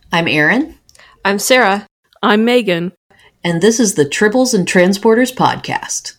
I'm Erin. I'm Sarah. I'm Megan. And this is the Tribbles and Transporters podcast.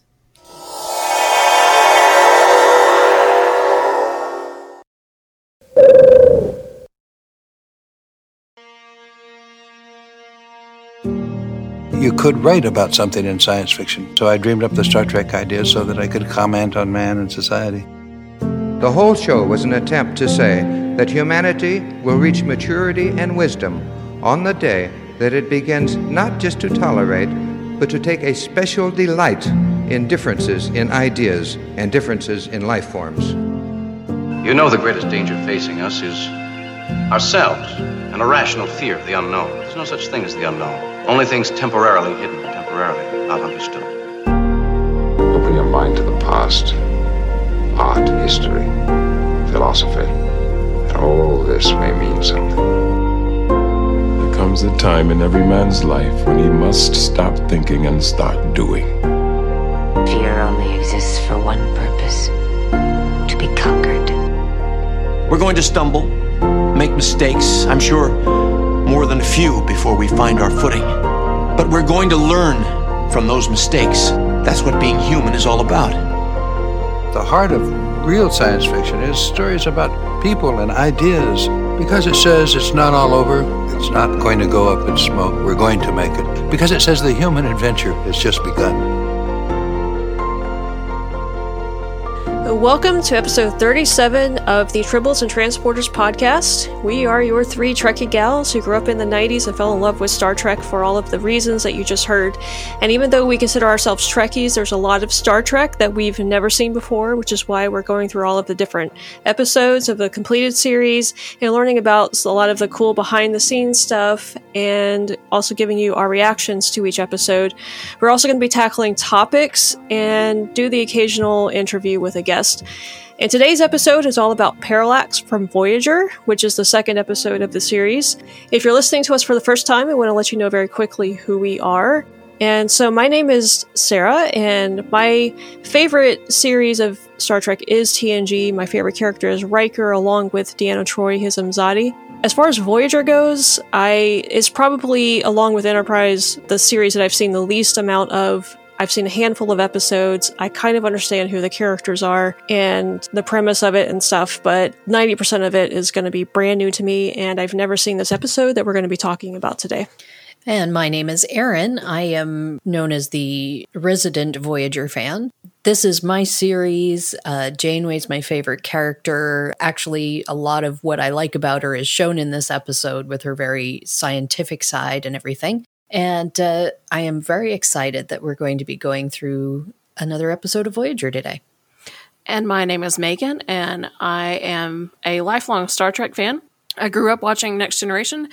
You could write about something in science fiction, so I dreamed up the Star Trek idea so that I could comment on man and society. The whole show was an attempt to say that humanity will reach maturity and wisdom on the day that it begins not just to tolerate, but to take a special delight in differences in ideas and differences in life forms. You know the greatest danger facing us is ourselves, an irrational fear of the unknown. There's no such thing as the unknown. Only things temporarily hidden, temporarily not understood. Open your mind to the past, art, history, philosophy, and all this may mean something. There comes a time in every man's life when he must stop thinking and start doing. Fear only exists for one purpose: to be conquered. We're going to stumble, make mistakes, I'm sure more than a few before we find our footing. But we're going to learn from those mistakes. That's what being human is all about. The heart of real science fiction is stories about people and ideas, because it says it's not all over, it's not going to go up in smoke, we're going to make it, because it says the human adventure has just begun. Welcome to episode 37 of the Tribbles and Transporters podcast. We are your three Trekkie gals who grew up in the 90s and fell in love with Star Trek for all of the reasons that you just heard. And even though we consider ourselves Trekkies, there's a lot of Star Trek that we've never seen before, which is why we're going through all of the different episodes of the completed series and learning about a lot of the cool behind-the-scenes stuff and also giving you our reactions to each episode. We're also going to be tackling topics and do the occasional interview with a guest. And today's episode is all about Parallax from Voyager, which is the second episode of the series. If you're listening to us for the first time, I want to let you know very quickly who we are. And so my name is Sarah, and my favorite series of Star Trek is TNG. My favorite character is Riker, along with Deanna Troi, his Imzadi. As far as Voyager goes, it's probably, along with Enterprise, the series that I've seen the least amount of. I've seen a handful of episodes. I kind of understand who the characters are and the premise of it and stuff, but 90% of it is going to be brand new to me, and I've never seen this episode that we're going to be talking about today. And my name is Erin. I am known as the resident Voyager fan. This is my series. Janeway's my favorite character. Actually, a lot of what I like about her is shown in this episode with her very scientific side and everything. And I am very excited that we're going to be going through another episode of Voyager today. And my name is Megan, and I am a lifelong Star Trek fan. I grew up watching Next Generation,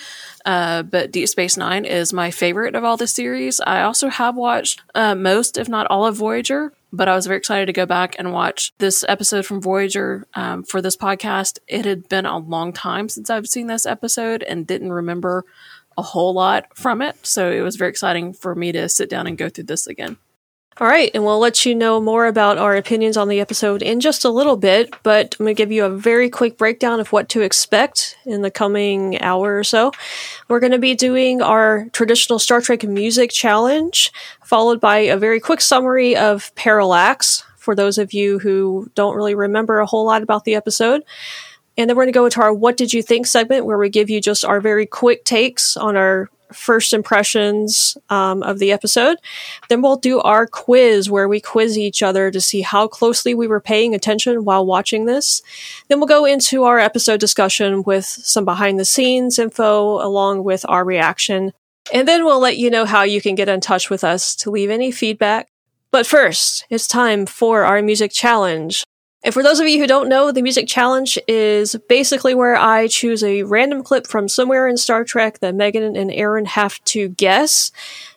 but Deep Space Nine is my favorite of all the series. I also have watched most, if not all, of Voyager, but I was very excited to go back and watch this episode from Voyager for this podcast. It had been a long time since I've seen this episode and didn't remember a whole lot from it, so it was very exciting for me to sit down and go through this again. All right, and we'll let you know more about our opinions on the episode in just a little bit, but I'm going to give you a very quick breakdown of what to expect in the coming hour or so. We're going to be doing our traditional Star Trek music challenge, followed by a very quick summary of Parallax, for those of you who don't really remember a whole lot about the episode. And then we're going to go into our What Did You Think segment, where we give you just our very quick takes on our first impressions of the episode. Then we'll do our quiz, where we quiz each other to see how closely we were paying attention while watching this. Then we'll go into our episode discussion with some behind-the-scenes info, along with our reaction. And then we'll let you know how you can get in touch with us to leave any feedback. But first, it's time for our music challenge. And for those of you who don't know, the music challenge is basically where I choose a random clip from somewhere in Star Trek that Megan and Erin have to guess.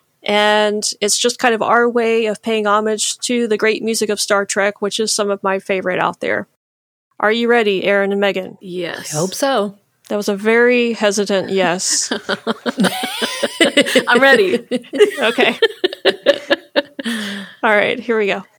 And it's just kind of our way of paying homage to the great music of Star Trek, which is some of my favorite out there. Are you ready, Erin and Megan? Yes. I hope so. That was a very hesitant yes. I'm ready. Okay. All right, here we go.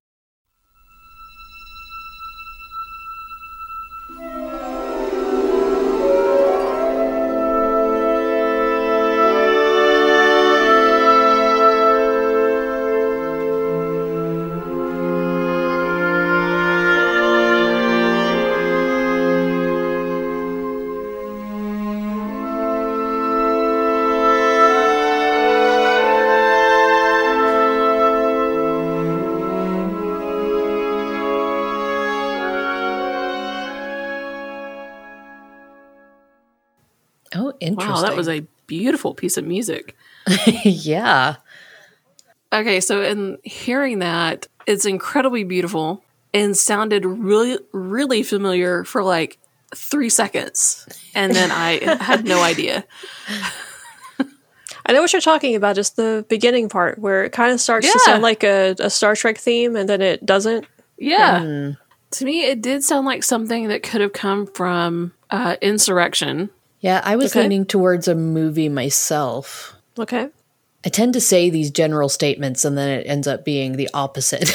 Interesting. Wow, that was a beautiful piece of music. Yeah. Okay, so in hearing that, it's incredibly beautiful and sounded really, really familiar for like 3 seconds. And then I had no idea. I know what you're talking about. Just the beginning part where it kind of starts to sound like a Star Trek theme and then it doesn't. Yeah. To me, it did sound like something that could have come from Insurrection. Yeah, I was leaning towards a movie myself. Okay. I tend to say these general statements and then it ends up being the opposite.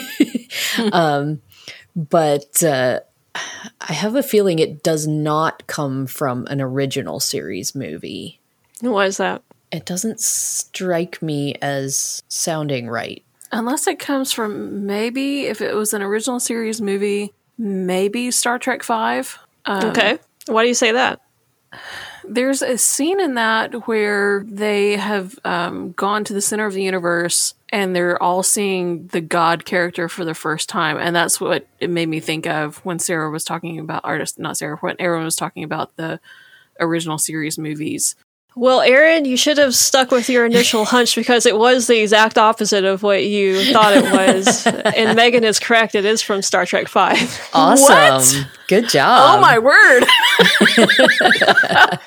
But I have a feeling it does not come from an original series movie. Why is that? It doesn't strike me as sounding right. Unless it comes from maybe, if it was an original series movie, maybe Star Trek V. Okay. Why do you say that? There's a scene in that where they have gone to the center of the universe and they're all seeing the God character for the first time. And that's what it made me think of when Sarah was talking about, not Sarah, when Aaron was talking about the original series movies. Well, Aaron, you should have stuck with your initial hunch because it was the exact opposite of what you thought it was. And Megan is correct. It is from Star Trek V. Awesome. What? Good job. Oh, my word.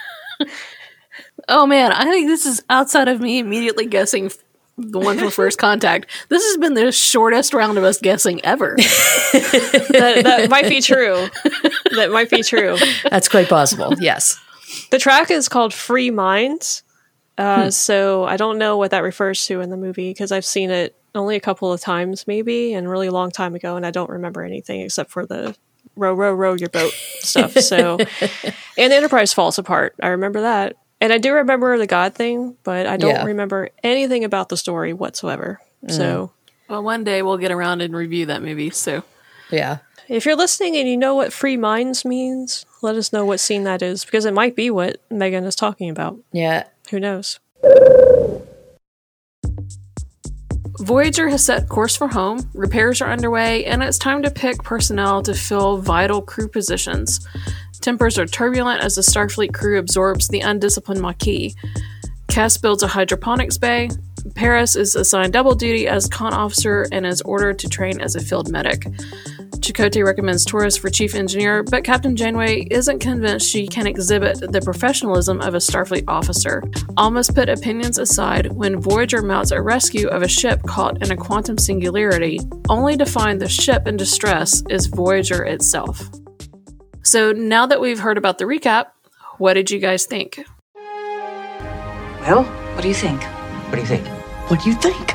Oh, man. I think this is outside of me immediately guessing the one from First Contact. This has been the shortest round of us guessing ever. That might be true. That might be true. That's quite possible. Yes. The track is called Free Minds. So I don't know what that refers to in the movie because I've seen it only a couple of times maybe and a really long time ago and I don't remember anything except for the row your boat stuff. So and the Enterprise falls apart. I remember that. And I do remember the God thing, but I don't remember anything about the story whatsoever. So well, one day we'll get around and review that movie. So yeah. If you're listening and you know what Free Minds means, let us know what scene that is, because it might be what Megan is talking about. Yeah. Who knows? Voyager has set course for home, repairs are underway, and it's time to pick personnel to fill vital crew positions. Tempers are turbulent as the Starfleet crew absorbs the undisciplined Maquis. Cass builds a hydroponics bay. Paris is assigned double duty as con officer and is ordered to train as a field medic. Chakotay recommends Torres for chief engineer, but Captain Janeway isn't convinced she can exhibit the professionalism of a Starfleet officer. All must put opinions aside when Voyager mounts a rescue of a ship caught in a quantum singularity, only to find the ship in distress is Voyager itself. So now that we've heard about the recap, what did you guys think? Well, what do you think? What do you think? What do you think?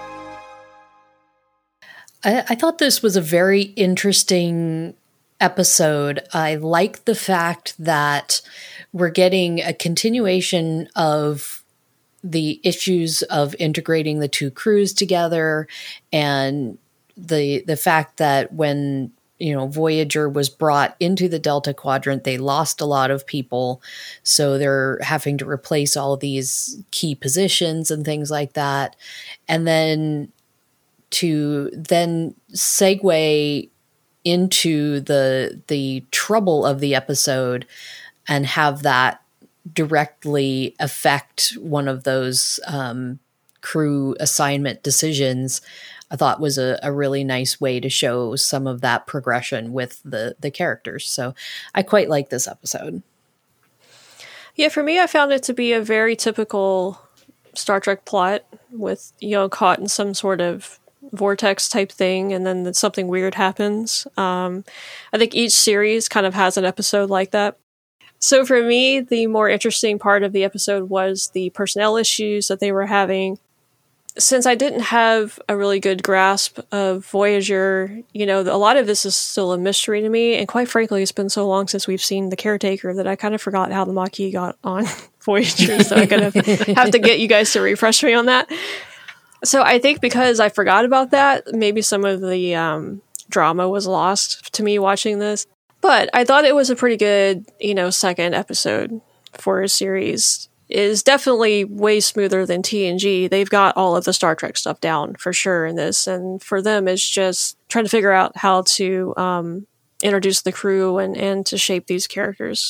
I thought this was a very interesting episode. I like the fact that we're getting a continuation of the issues of integrating the two crews together, and the fact that when Voyager was brought into the Delta Quadrant, they lost a lot of people, so they're having to replace all of these key positions and things like that, and then to then segue into the trouble of the episode and have that directly affect one of those crew assignment decisions, I thought was a really nice way to show some of that progression with the characters. So I quite like this episode. Yeah, for me, I found it to be a very typical Star Trek plot with, caught in some sort of vortex type thing, and then something weird happens. I think each series kind of has an episode like that. So for me, the more interesting part of the episode was the personnel issues that they were having. Since I didn't have a really good grasp of Voyager, a lot of this is still a mystery to me, and quite frankly, it's been so long since we've seen the Caretaker that I kind of forgot how the Maquis got on Voyager, so I'm going to have to get you guys to refresh me on that. So I think because I forgot about that, maybe some of the drama was lost to me watching this. But I thought it was a pretty good, second episode for a series. It is definitely way smoother than TNG. They've got all of the Star Trek stuff down for sure in this. And for them, it's just trying to figure out how to introduce the crew and to shape these characters.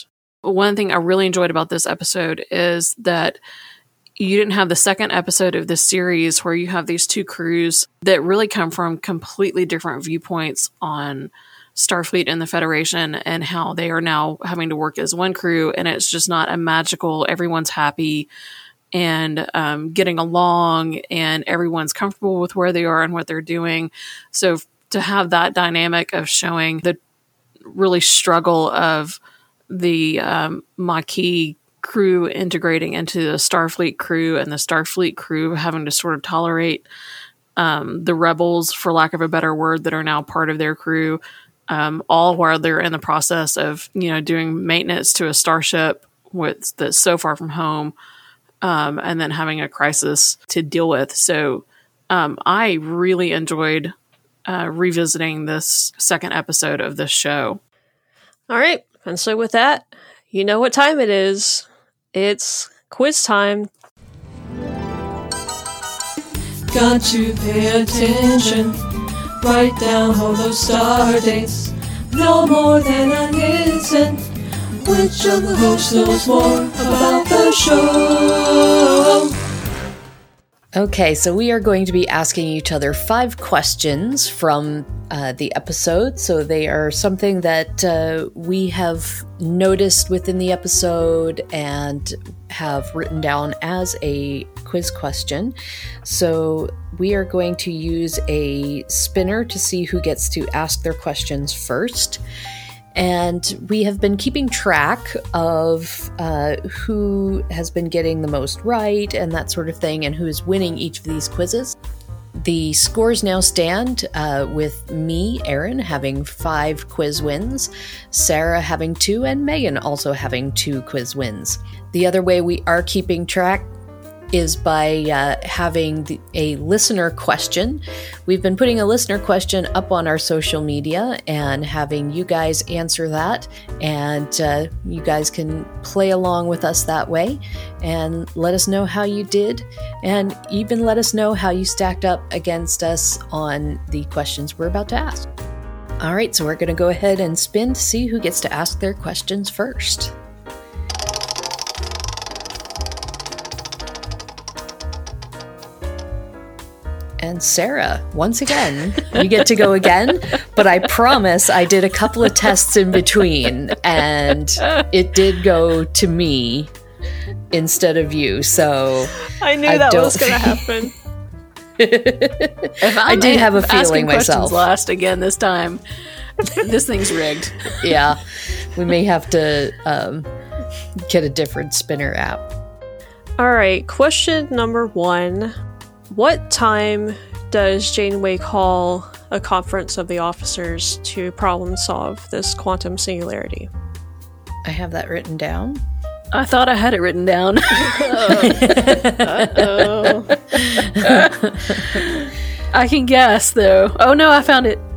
one thing I really enjoyed about this episode is that you didn't have the second episode of this series where you have these two crews that really come from completely different viewpoints on Starfleet and the Federation and how they are now having to work as one crew. And it's just not a magical, everyone's happy and getting along and everyone's comfortable with where they are and what they're doing. So to have that dynamic of showing the really struggle of the Maquis crew integrating into the Starfleet crew and the Starfleet crew having to sort of tolerate the rebels, for lack of a better word, that are now part of their crew, all while they're in the process of, doing maintenance to a starship that's so far from home, and then having a crisis to deal with. So I really enjoyed revisiting this second episode of this show. All right. And so with that, you know what time it is. It's quiz time. Got to pay attention. Write down all those star dates. No more than an instant. Which of the hosts knows more about the show? Okay, so we are going to be asking each other 5 questions from the episode. So they are something that we have noticed within the episode and have written down as a quiz question. So we are going to use a spinner to see who gets to ask their questions first. And we have been keeping track of who has been getting the most right and that sort of thing, and who is winning each of these quizzes. The scores now stand with me, Erin, having 5 quiz wins, Sarah having 2, and Megan also having 2 quiz wins. The other way we are keeping track is by having a listener question. We've been putting a listener question up on our social media and having you guys answer that, and you guys can play along with us that way and let us know how you did, and even let us know how you stacked up against us on the questions we're about to ask. All right, so we're going to go ahead and spin to see who gets to ask their questions first. And Sarah, once again, you get to go again, but I promise I did a couple of tests in between, and it did go to me instead of you, so I knew that was going to happen. I did have a feeling myself. Last again this time. This thing's rigged. Yeah, we may have to get a different spinner app. All right, question number 1. What time does Janeway call a conference of the officers to problem solve this quantum singularity? I have that written down. I thought I had it written down. Uh-oh. I can guess, though. Oh, no, I found it.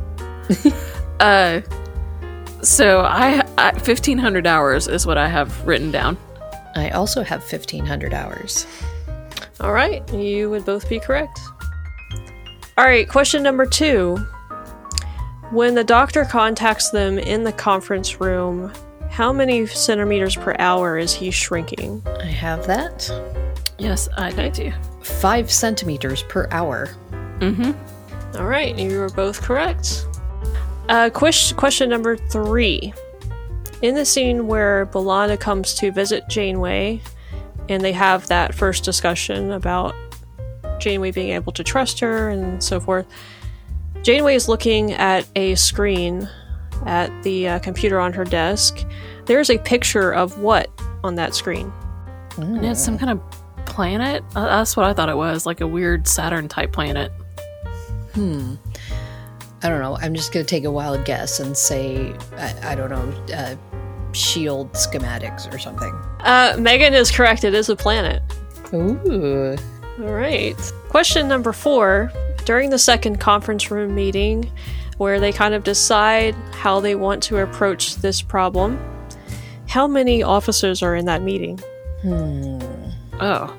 So I 1,500 hours is what I have written down. I also have 1,500 hours. All right, you would both be correct. All right, question number 2. When the doctor contacts them in the conference room, how many centimeters per hour is he shrinking? I have that. Yes, I do too. 5 centimeters per hour. Mm-hmm. All right, you are both correct. Question number 3. In the scene where B'Elanna comes to visit Janeway, and they have that first discussion about Janeway being able to trust her and so forth, Janeway is looking at a screen at the computer on her desk. There's a picture of what on that screen? And it's some kind of planet? That's what I thought it was, like a weird Saturn-type planet. I don't know. I'm just going to take a wild guess and say, I don't know, shield schematics or something. Megan is correct. It is a planet. Ooh. All right. Question number 4. During the second conference room meeting, where they kind of decide how they want to approach this problem, how many officers are in that meeting? Oh.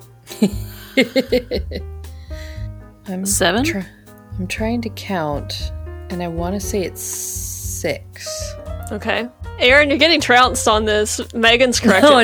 I'm 7? I'm trying to count, and I want to say it's 6. Okay. Aaron, you're getting trounced on this. Megan's correct. Oh, at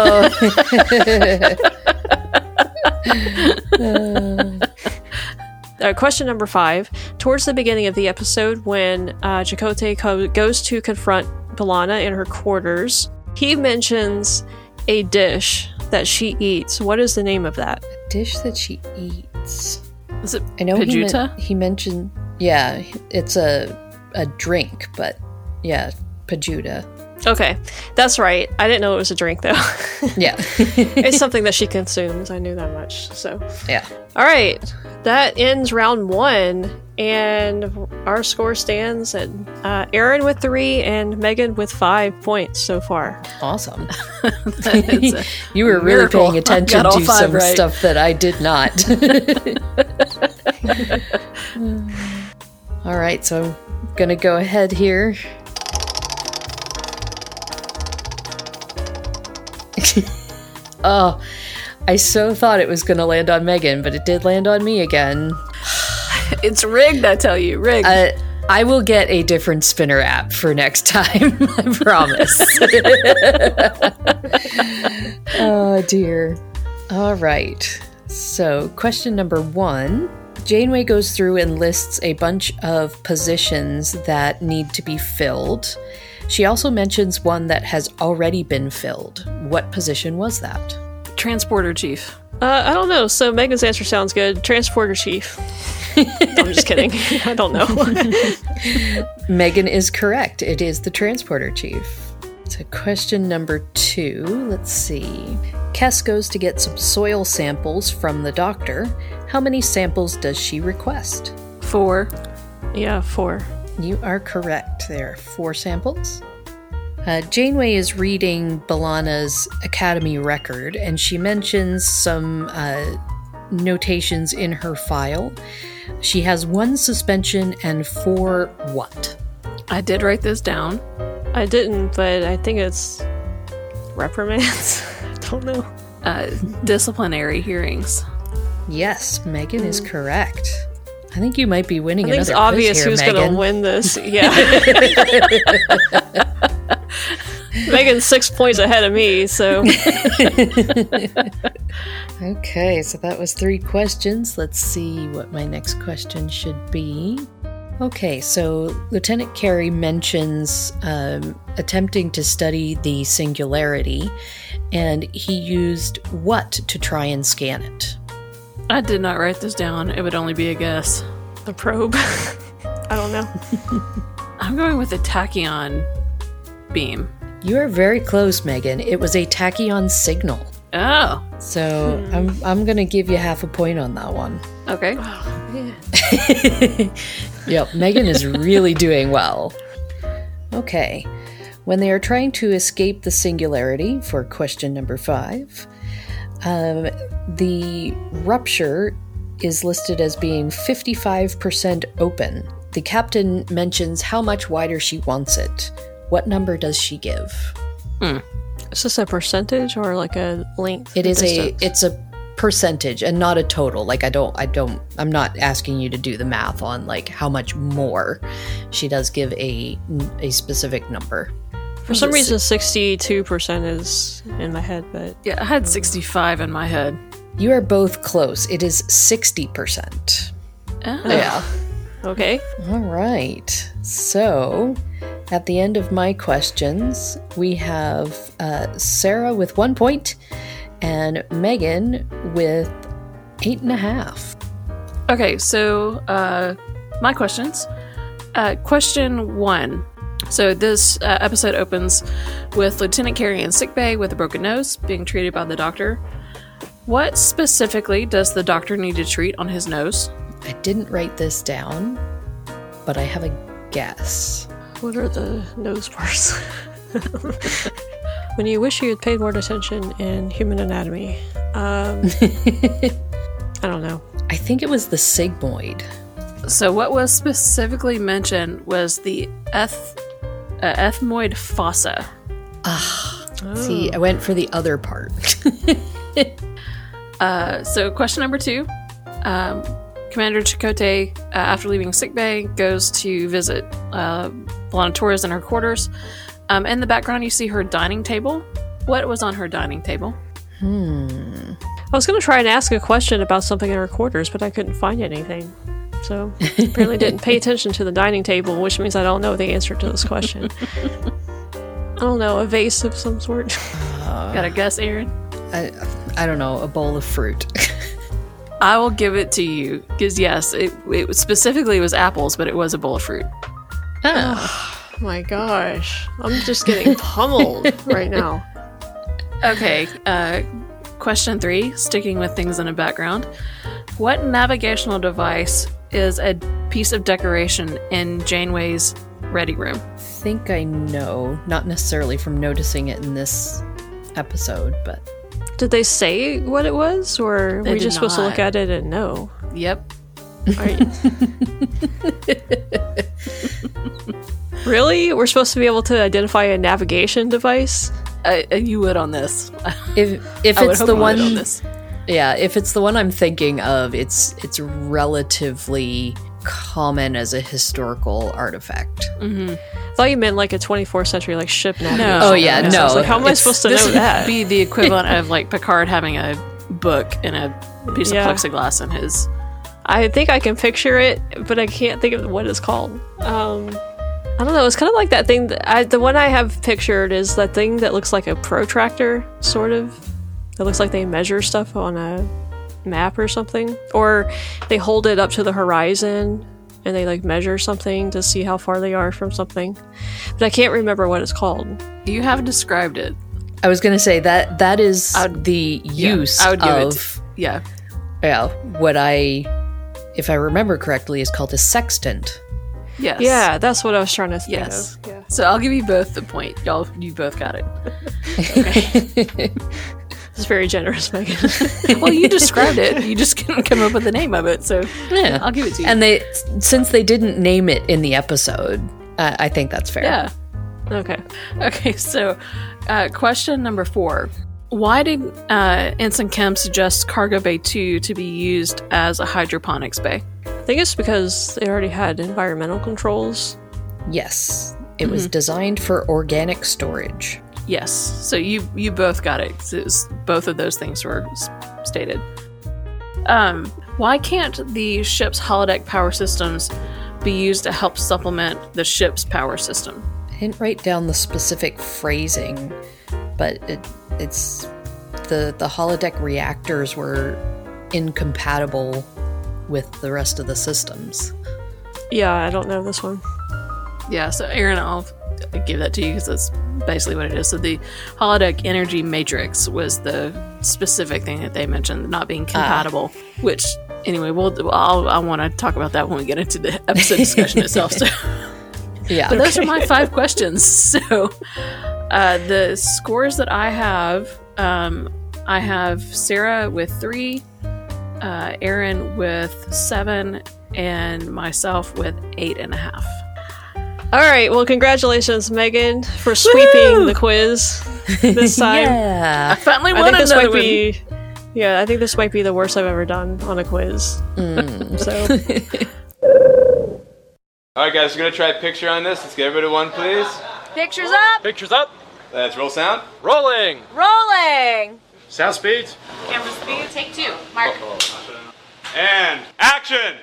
7. Question number 5. Towards the beginning of the episode, when Chakotay goes to confront B'Elanna in her quarters, he mentions a dish that she eats. What is the name of that? A dish that she eats. Is it I know Pajuta? he mentioned, yeah, it's a drink, but yeah, Pajuta. Okay, that's right. I didn't know it was a drink, though. Yeah. It's something that she consumes. I knew that much, so. Yeah. All right, that ends round 1, and our score stands at Aaron with 3 and Megan with 5 points so far. Awesome. You were really paying attention to some stuff that I did not. All right, so I'm going to go ahead here. Oh, I so thought it was going to land on Megan, but it did land on me again. It's rigged, I tell you. Rigged. I will get a different spinner app for next time. I promise. Oh, dear. All right. So, question number 1. Janeway goes through and lists a bunch of positions that need to be filled. She also mentions one that has already been filled. What position was that? Transporter chief. I don't know. So Megan's answer sounds good. Transporter chief. I'm just kidding. I don't know. Megan is correct. It is the transporter chief. So question number 2. Let's see. Kes goes to get some soil samples from the doctor. How many samples does she request? 4. Yeah, 4. You are correct. There are 4 samples. Janeway is reading B'Elanna's Academy record, and she mentions some notations in her file. She has 1 suspension and 4 what? I did write this down. I didn't, but I think it's reprimands. I don't know. Disciplinary hearings. Yes, Megan is correct. I think you might be winning I think another quiz it's obvious here, who's Megan. going to win this. Yeah. Megan's 6 points ahead of me, so. Okay, so that was 3 questions. Let's see what my next question should be. Okay, so Lieutenant Carey mentions attempting to study the singularity, and he used what to try and scan it? I did not write this down. It would only be a guess. The probe. I don't know. I'm going with a tachyon beam. You are very close, Megan. It was a tachyon signal. Oh. So I'm going to give you half a point on that one. Okay. Yep, Megan is really doing well. Okay. When they are trying to escape the singularity for question number 5, the rupture is listed as being 55% open. The captain mentions how much wider she wants it. What number does she give? Is this a percentage or like a length? It's a percentage and not a total. Like I'm not asking you to do the math on like how much more. She does give a specific number. For some reason 62% is in my head, but yeah, I had 65 in my head. You are both close. It is 60%. Oh. Yeah. Okay. All right. So, at the end of my questions, we have Sarah with 1 point and Megan with 8.5. Okay, so my questions. Question 1. So this episode opens with Lieutenant Carey in sickbay with a broken nose, being treated by the doctor. What specifically does the doctor need to treat on his nose? I didn't write this down, but I have a guess. What are the nose parts? When you wish you had paid more attention in human anatomy. I don't know. I think it was the sigmoid. So what was specifically mentioned was the ethmoid fossa. See, I went for the other part. So question number 2. Commander Chakotay, after leaving sickbay, goes to visit Volantora's in her quarters. In the background, you see her dining table. What was on her dining table? I was going to try and ask a question about something in her quarters, but I couldn't find anything. So apparently didn't pay attention to the dining table, which means I don't know the answer to this question. I don't know, a vase of some sort. Got a guess, Aaron? I don't know, a bowl of fruit. I will give it to you, because yes, it specifically was apples, but it was a bowl of fruit. Oh my gosh. I'm just getting pummeled right now. Okay, question 3, sticking with things in the background. What navigational device is a piece of decoration in Janeway's ready room? I think I know, not necessarily from noticing it in this episode, but... Did they say what it was, or were we just supposed to look at it and know? Yep. Really? We're supposed to be able to identify a navigation device? You would on this. If it's the one, yeah, if it's the one I'm thinking of, it's relatively common as a historical artifact. I thought you meant like a 24th century like ship navigation. No. Oh yeah, no. Like, how am I supposed to know that? This would be the equivalent of like Picard having a book and a piece of plexiglass in his. I think I can picture it, but I can't think of what it's called. I don't know. It's kind of like that thing. The one I have pictured is that thing that looks like a protractor, sort of. It looks like they measure stuff on a map or something, or they hold it up to the horizon and they like measure something to see how far they are from something. But I can't remember what it's called. You have described it. I was going to say that is the use I would give of what if I remember correctly, is called a sextant. Yes. Yeah, that's what I was trying to think of. Yeah. So I'll give you both the point. You both got it. Okay. It's very generous, Megan. Well, you described it. You just couldn't come up with the name of it, so yeah, I'll give it to you. And since they didn't name it in the episode, I think that's fair. Yeah. Okay. So, question number 4: why did Ensign Kim suggest Cargo Bay 2 to be used as a hydroponics bay? I think it's because they already had environmental controls. Yes, it was designed for organic storage. Yes, so you both got it. Both of those things were stated. Why can't the ship's holodeck power systems be used to help supplement the ship's power system? I didn't write down the specific phrasing, but it's the holodeck reactors were incompatible with the rest of the systems. Yeah, I don't know this one. Yeah, so Aaron, I'll give that to you because that's basically what it is. So the holodeck energy matrix was the specific thing that they mentioned, not being compatible. Which, anyway, I want to talk about that when we get into the episode discussion itself. So, yeah, but those are my 5 questions. So the scores that I have Sarah with 3, Aaron with 7, and myself with 8.5. All right, well, congratulations, Megan, for sweeping the quiz this time. Yeah, I finally won another one. Yeah, I think this might be the worst I've ever done on a quiz. So, all right, guys, we're gonna try a picture on this. Let's get everybody one, please. Pictures up. Pictures up. Let's roll sound. Rolling. Rolling. Sound speeds. Camera speed. Take 2. Mark. And action.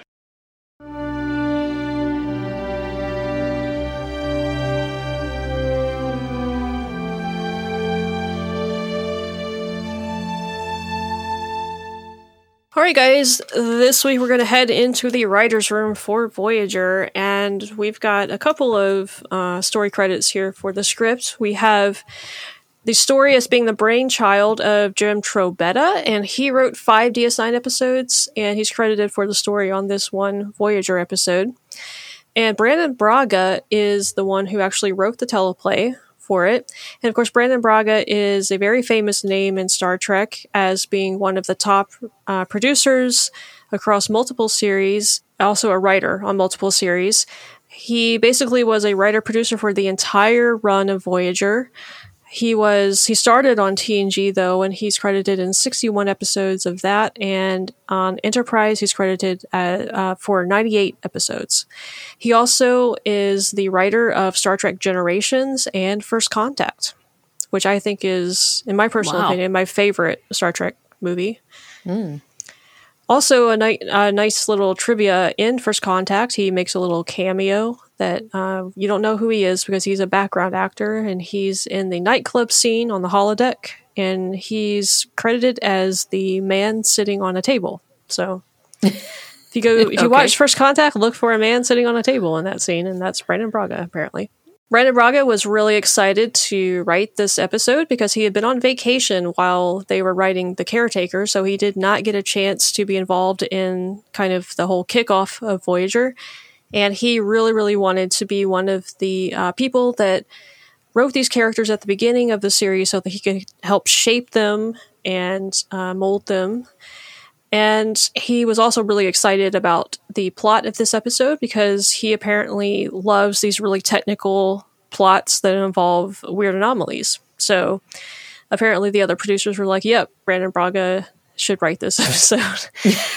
Alright guys, this week we're going to head into the writer's room for Voyager, and we've got a couple of story credits here for the script. We have the story as being the brainchild of Jim Trombetta, and he wrote 5 DS9 episodes, and he's credited for the story on this one Voyager episode. And Brandon Braga is the one who actually wrote the teleplay for it. And of course, Brandon Braga is a very famous name in Star Trek as being one of the top producers across multiple series, also a writer on multiple series. He basically was a writer-producer for the entire run of Voyager, He started on TNG though, and he's credited in 61 episodes of that, and on Enterprise he's credited for 98 episodes. He also is the writer of Star Trek Generations and First Contact, which I think is, in my personal opinion, my favorite Star Trek movie. Also, a nice little trivia in First Contact, he makes a little cameo that you don't know who he is because he's a background actor, and he's in the nightclub scene on the holodeck, and he's credited as the man sitting on a table. So if you watch First Contact, look for a man sitting on a table in that scene, and that's Brannon Braga, apparently. Brannon Braga was really excited to write this episode because he had been on vacation while they were writing The Caretaker, so he did not get a chance to be involved in kind of the whole kickoff of Voyager. And he really, really wanted to be one of the people that wrote these characters at the beginning of the series so that he could help shape them and mold them. And he was also really excited about the plot of this episode because he apparently loves these really technical plots that involve weird anomalies. So apparently the other producers were like, yep, Brannon Braga should write this episode.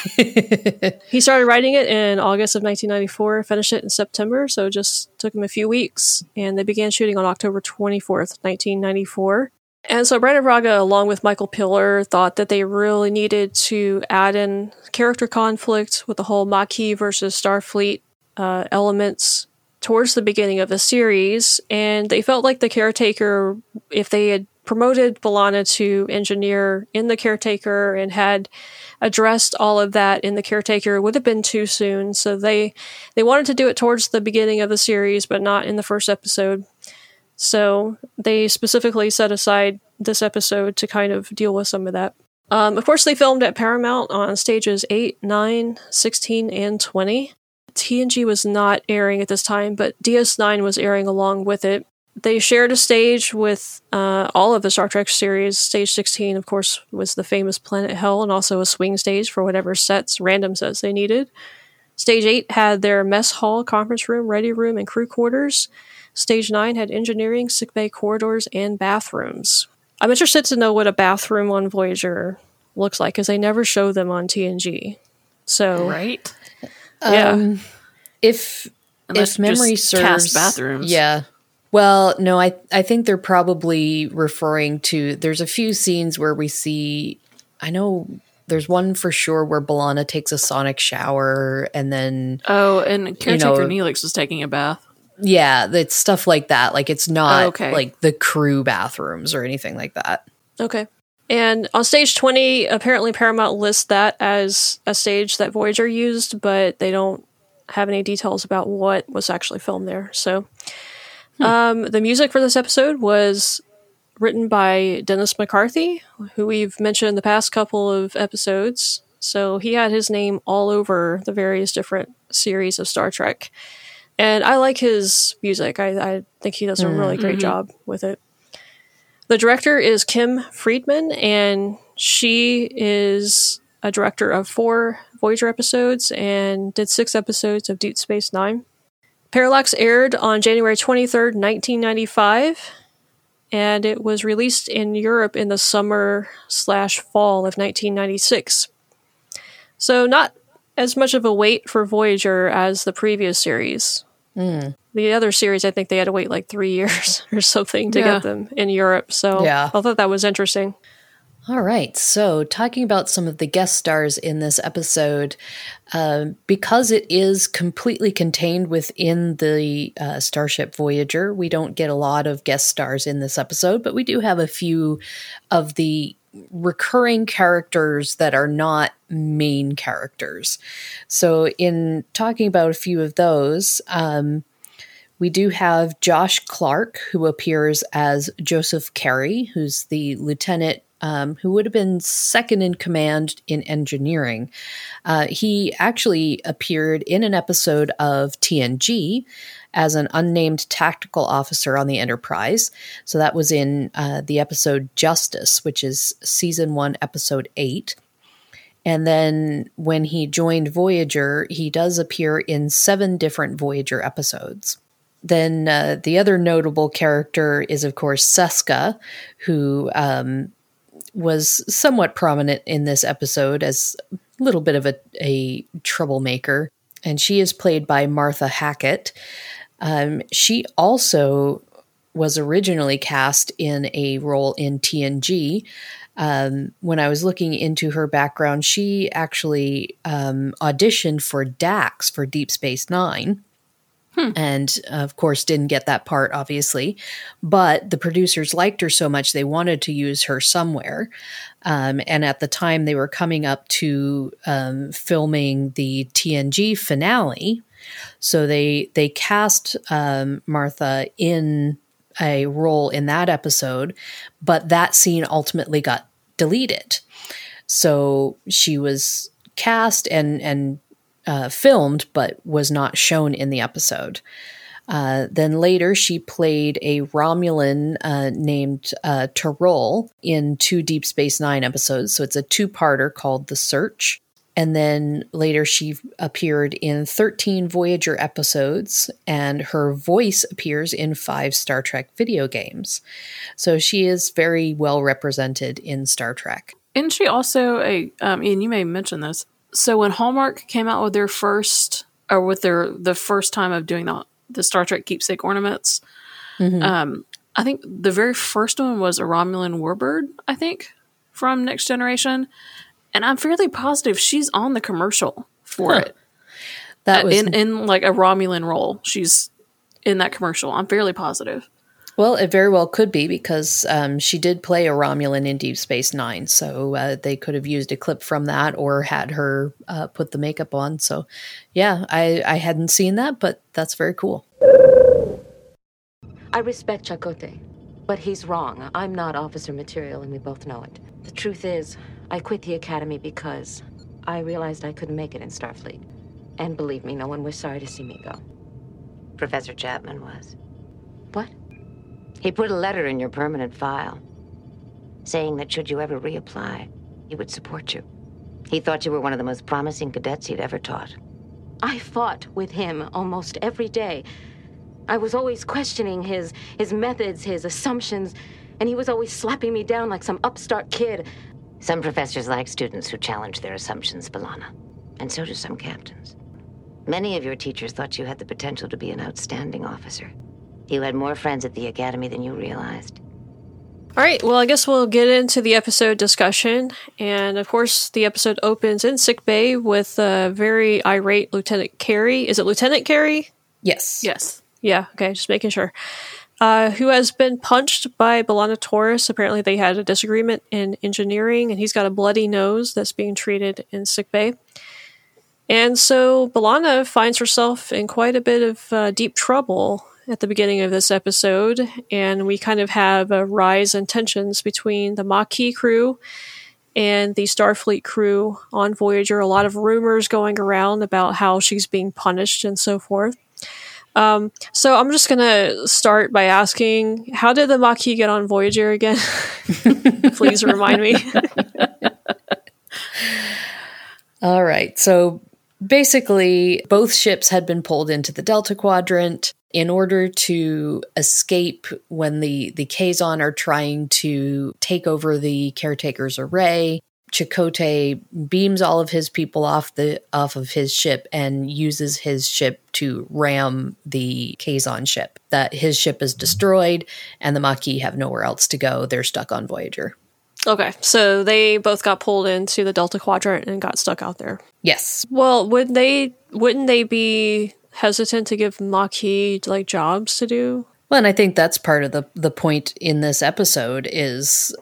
He started writing it in August of 1994, finished it in September, so it just took him a few weeks, and they began shooting on October 24th, 1994. And so Brannon Braga, along with Michael Piller, thought that they really needed to add in character conflict with the whole Maquis versus Starfleet elements towards the beginning of the series, and they felt like The Caretaker, if they had promoted B'Elanna to engineer in The Caretaker and had addressed all of that in The Caretaker, it would have been too soon. So they wanted to do it towards the beginning of the series, but not in the first episode. So they specifically set aside this episode to kind of deal with some of that. Of course, they filmed at Paramount on stages 8, 9, 16, and 20. TNG was not airing at this time, but DS9 was airing along with it. They shared a stage with all of the Star Trek series. Stage 16, of course, was the famous Planet Hell, and also a swing stage for whatever random sets they needed. Stage 8 had their mess hall, conference room, ready room, and crew quarters. Stage 9 had engineering, sickbay corridors, and bathrooms. I'm interested to know what a bathroom on Voyager looks like, because they never show them on TNG. So, right? Yeah. If memory serves, cast bathrooms. Yeah. Well, no, I think they're probably referring to, there's a few scenes where we see, I know there's one for sure where B'Elanna takes a sonic shower, and then... Oh, and Caretaker Neelix is taking a bath. Yeah, it's stuff like that. Like, it's not like the crew bathrooms or anything like that. Okay. And on stage 20, apparently Paramount lists that as a stage that Voyager used, but they don't have any details about what was actually filmed there. So the music for this episode was written by Dennis McCarthy, who we've mentioned in the past couple of episodes. So he had his name all over the various different series of Star Trek. And I like his music. I think he does a really great job with it. The director is Kim Friedman, and she is a director of 4 Voyager episodes and did 6 episodes of Deep Space Nine. Parallax aired on January 23rd, 1995, and it was released in Europe in the summer/fall of 1996. So not as much of a wait for Voyager as the previous series. The other series, I think they had to wait like 3 years or something to get them in Europe. So I thought that was interesting. All right. So talking about some of the guest stars in this episode, because it is completely contained within the Starship Voyager, we don't get a lot of guest stars in this episode, but we do have a few of the recurring characters that are not main characters. So in talking about a few of those, we do have Josh Clark, who appears as Joseph Carey, who's the lieutenant who would have been second in command in engineering. He actually appeared in an episode of TNG as an unnamed tactical officer on the Enterprise. So that was in the episode Justice, which is season 1, episode 8. And then when he joined Voyager, he does appear in 7 different Voyager episodes. Then the other notable character is, of course, Seska, who was somewhat prominent in this episode as a little bit of a troublemaker. And she is played by Martha Hackett. She also was originally cast in a role in TNG. When I was looking into her background, she actually auditioned for Dax for Deep Space Nine. And of course didn't get that part, obviously, but the producers liked her so much they wanted to use her somewhere. And at the time they were coming up to filming the TNG finale, so they cast Martha in a role in that episode, but that scene ultimately got deleted. So she was cast and filmed, but was not shown in the episode. Then later, she played a Romulan named Tyrol in 2 Deep Space Nine episodes. So it's a 2-parter called The Search. And then later, she appeared in 13 Voyager episodes, and her voice appears in 5 Star Trek video games. So she is very well represented in Star Trek. Isn't she also Ian, you may mention this. So when Hallmark came out with their first, or with the first time of doing the Star Trek keepsake ornaments, I think the very first one was a Romulan warbird, I think, from Next Generation. And I'm fairly positive she's on the commercial for it. That was in like a Romulan role. She's in that commercial. I'm fairly positive. Well, it very well could be, because she did play a Romulan in Deep Space Nine, so they could have used a clip from that or had her put the makeup on. So, yeah, I hadn't seen that, but that's very cool. I respect Chakotay, but he's wrong. I'm not officer material, and we both know it. The truth is, I quit the academy because I realized I couldn't make it in Starfleet. And believe me, no one was sorry to see me go. Professor Chapman was. What? He put a letter in your permanent file saying that should you ever reapply, he would support you. He thought you were one of the most promising cadets he'd ever taught. I fought with him almost every day. I was always questioning his methods, his assumptions, and he was always slapping me down like some upstart kid. Some professors like students who challenge their assumptions, B'Elanna. And so do some captains. Many of your teachers thought you had the potential to be an outstanding officer. You had more friends at the academy than you realized. All right, well, I guess we'll get into the episode discussion. And, of course, the episode opens in sickbay with a very irate Lieutenant Carey. Is it Lieutenant Carey? Yes. Yes. Yeah, okay, just making sure. Who has been punched by B'Elanna Torres. Apparently they had a disagreement in engineering, and he's got a bloody nose that's being treated in sickbay. And so B'Elanna finds herself in quite a bit of deep trouble at the beginning of this episode, and we kind of have a rise in tensions between the Maquis crew and the Starfleet crew on Voyager. A lot of rumors going around about how she's being punished and so forth. So I'm just going to start by asking, how did the Maquis get on Voyager again? Please remind me. All right. So basically, both ships had been pulled into the Delta Quadrant in order to escape when the Kazon are trying to take over the Caretaker's array. Chakotay beams all of his people off of his ship and uses his ship to ram the Kazon ship. That his ship is destroyed, and the Maquis have nowhere else to go. They're stuck on Voyager. Okay, so they both got pulled into the Delta Quadrant and got stuck out there. Yes. Well, wouldn't they be hesitant to give Maquis jobs to do? Well, and I think that's part of the point in this episode is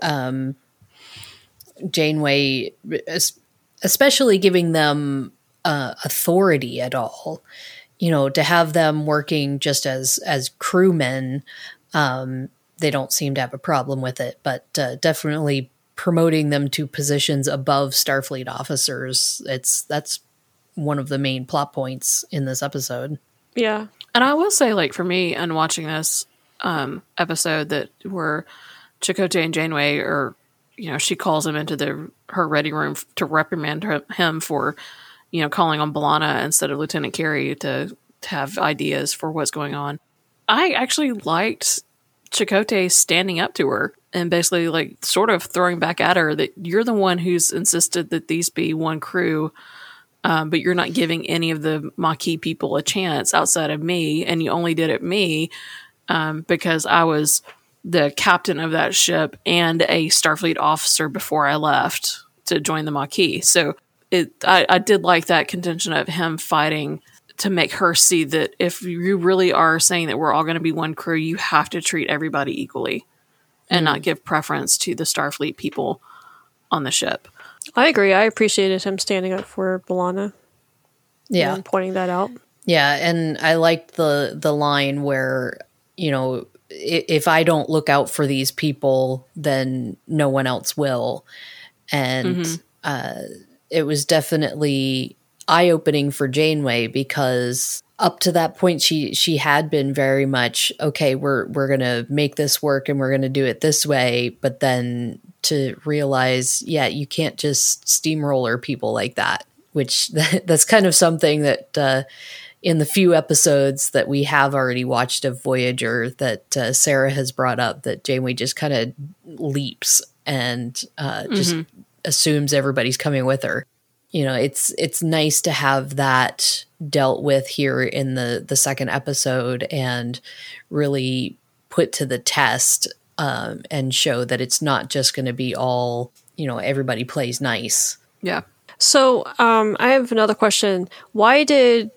Janeway, especially giving them authority at all. You know, to have them working just as crewmen, they don't seem to have a problem with it, but definitely promoting them to positions above Starfleet officers, that's one of the main plot points in this episode. Yeah. And I will say, for me, and watching this episode, that where Chakotay and Janeway are, she calls him into her ready room to reprimand him for, calling on B'Elanna instead of Lieutenant Carey to have ideas for what's going on. I actually liked Chakotay standing up to her and basically like sort of throwing back at her that you're the one who's insisted that these be one crew, but you're not giving any of the Maquis people a chance outside of me, and you only did it me because I was the captain of that ship and a Starfleet officer before I left to join the Maquis. So I did like that contention of him fighting to make her see that if you really are saying that we're all going to be one crew, you have to treat everybody equally and not give preference to the Starfleet people on the ship. I agree. I appreciated him standing up for B'Elanna. Yeah. And pointing that out. Yeah, and I liked the line where, you know, if I don't look out for these people, then no one else will. And it was definitely eye-opening for Janeway because up to that point she had been very much, okay, we're going to make this work and we're going to do it this way, but then to realize, yeah, you can't just steamroller people like that, which that's kind of something that in the few episodes that we have already watched of Voyager that Sarah has brought up, that Janeway just kind of leaps and just assumes everybody's coming with her. You know, it's nice to have that dealt with here in the second episode and really put to the test and show that it's not just going to be all, you know, everybody plays nice. Yeah. So I have another question. Why did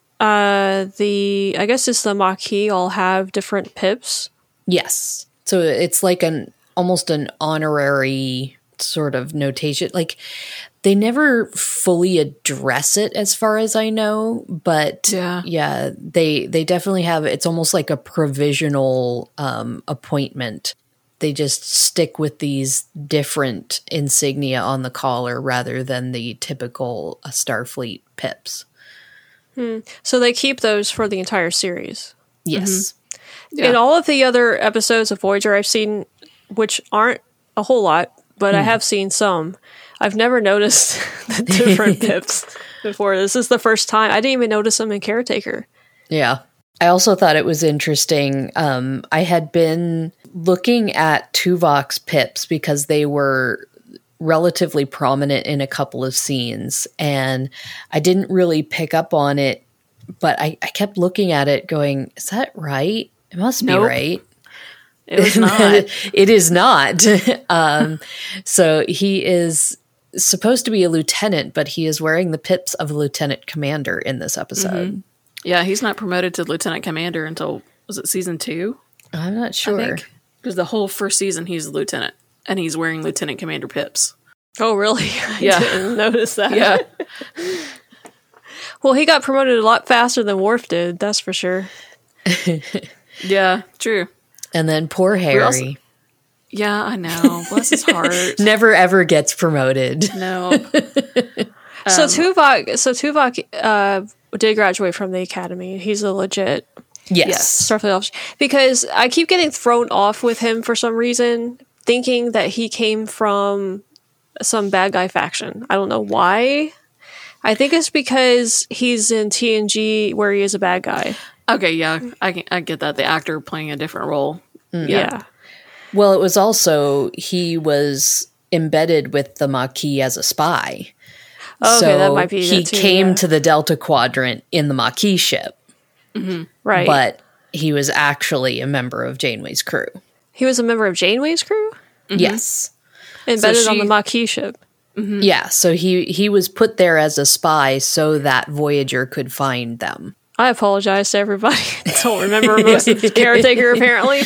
I guess it's the Maquis all have different pips? Yes. So it's like almost an honorary sort of notation. Like they never fully address it as far as I know, but yeah, they definitely have, it's almost like a provisional appointment. They just stick with these different insignia on the collar rather than the typical Starfleet pips. So they keep those for the entire series. Yes. In all of the other episodes of Voyager I've seen, which aren't a whole lot, but I have seen some, I've never noticed the different pips before. This is the first time. I didn't even notice them in Caretaker. Yeah. I also thought it was interesting. I had been looking at Tuvok's pips because they were relatively prominent in a couple of scenes, and I didn't really pick up on it, but I kept looking at it going, is that right? It must be right. It was not. It is not. So he is supposed to be a lieutenant, but he is wearing the pips of a lieutenant commander in this episode. Yeah, he's not promoted to lieutenant commander until, was it season 2? I'm not sure. Because the whole first season he's a lieutenant, and he's wearing lieutenant commander pips. Oh, really? Yeah. I didn't notice that. Yeah. Well, he got promoted a lot faster than Worf did, that's for sure. Yeah, true. And then poor Harry. Yeah, I know. Bless his heart. Never ever gets promoted. No. So Tuvok did graduate from the academy. He's a legit Starfleet officer. Because I keep getting thrown off with him for some reason, thinking that he came from some bad guy faction. I don't know why. I think it's because he's in TNG where he is a bad guy. Okay, yeah, I get that. The actor playing a different role. Yeah. Well, it was also, he was embedded with the Maquis as a spy. Okay, so that might be he it too, came to the Delta Quadrant in the Maquis ship. Right. But he was actually a member of Janeway's crew. He was a member of Janeway's crew? Yes. Embedded on the Maquis ship. Yeah, so he was put there as a spy so that Voyager could find them. I apologize to everybody. I don't remember most of the Caretaker, apparently.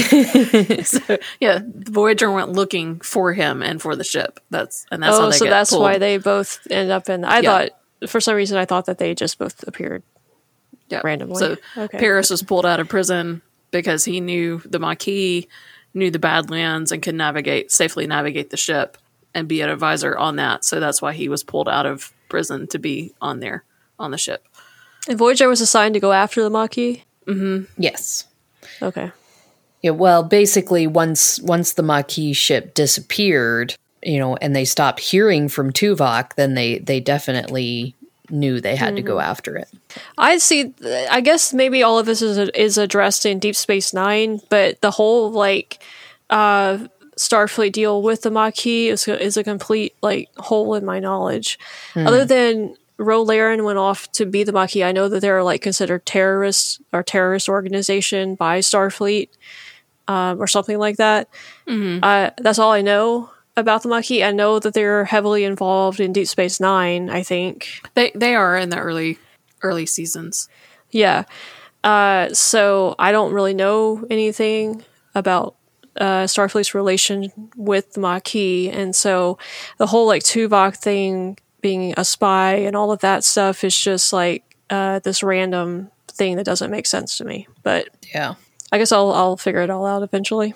So, yeah, Voyager went looking for him and for the ship. That's how they so get that's pulled. why they both end up in... I thought, for some reason, I thought that they just both appeared randomly. So Paris was pulled out of prison because he knew the Maquis, knew the Badlands, and could safely navigate the ship and be an advisor on that. So that's why he was pulled out of prison to be on the ship. And Voyager was assigned to go after the Maquis? Yes. Okay. Yeah, well, basically, once the Maquis ship disappeared, and they stopped hearing from Tuvok, then they definitely knew they had to go after it. I guess maybe all of this is addressed in Deep Space Nine, but the whole Starfleet deal with the Maquis is a complete hole in my knowledge. Other than Ro Laren went off to be the Maquis, I know that they're considered terrorists or terrorist organization by Starfleet, or something like that. That's all I know about the Maquis. I know that they're heavily involved in Deep Space Nine. I think they are in the early seasons. Yeah. So I don't really know anything about Starfleet's relation with the Maquis, and so the whole Tuvok thing, being a spy and all of that stuff, is just this random thing that doesn't make sense to me. But yeah, I guess I'll figure it all out eventually.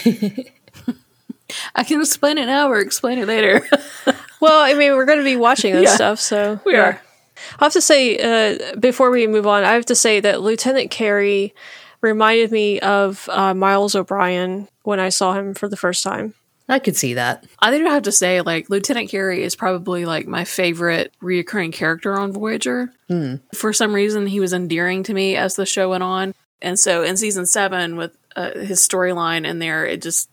I can explain it now or explain it later. Well, I mean, we're going to be watching this stuff, so we are. I have to say, before we move on, I have to say that Lieutenant Carey reminded me of Miles O'Brien when I saw him for the first time. I could see that. I do have to say, Lieutenant Carey is probably my favorite reoccurring character on Voyager. For some reason, he was endearing to me as the show went on. And so in season 7, with his storyline in there,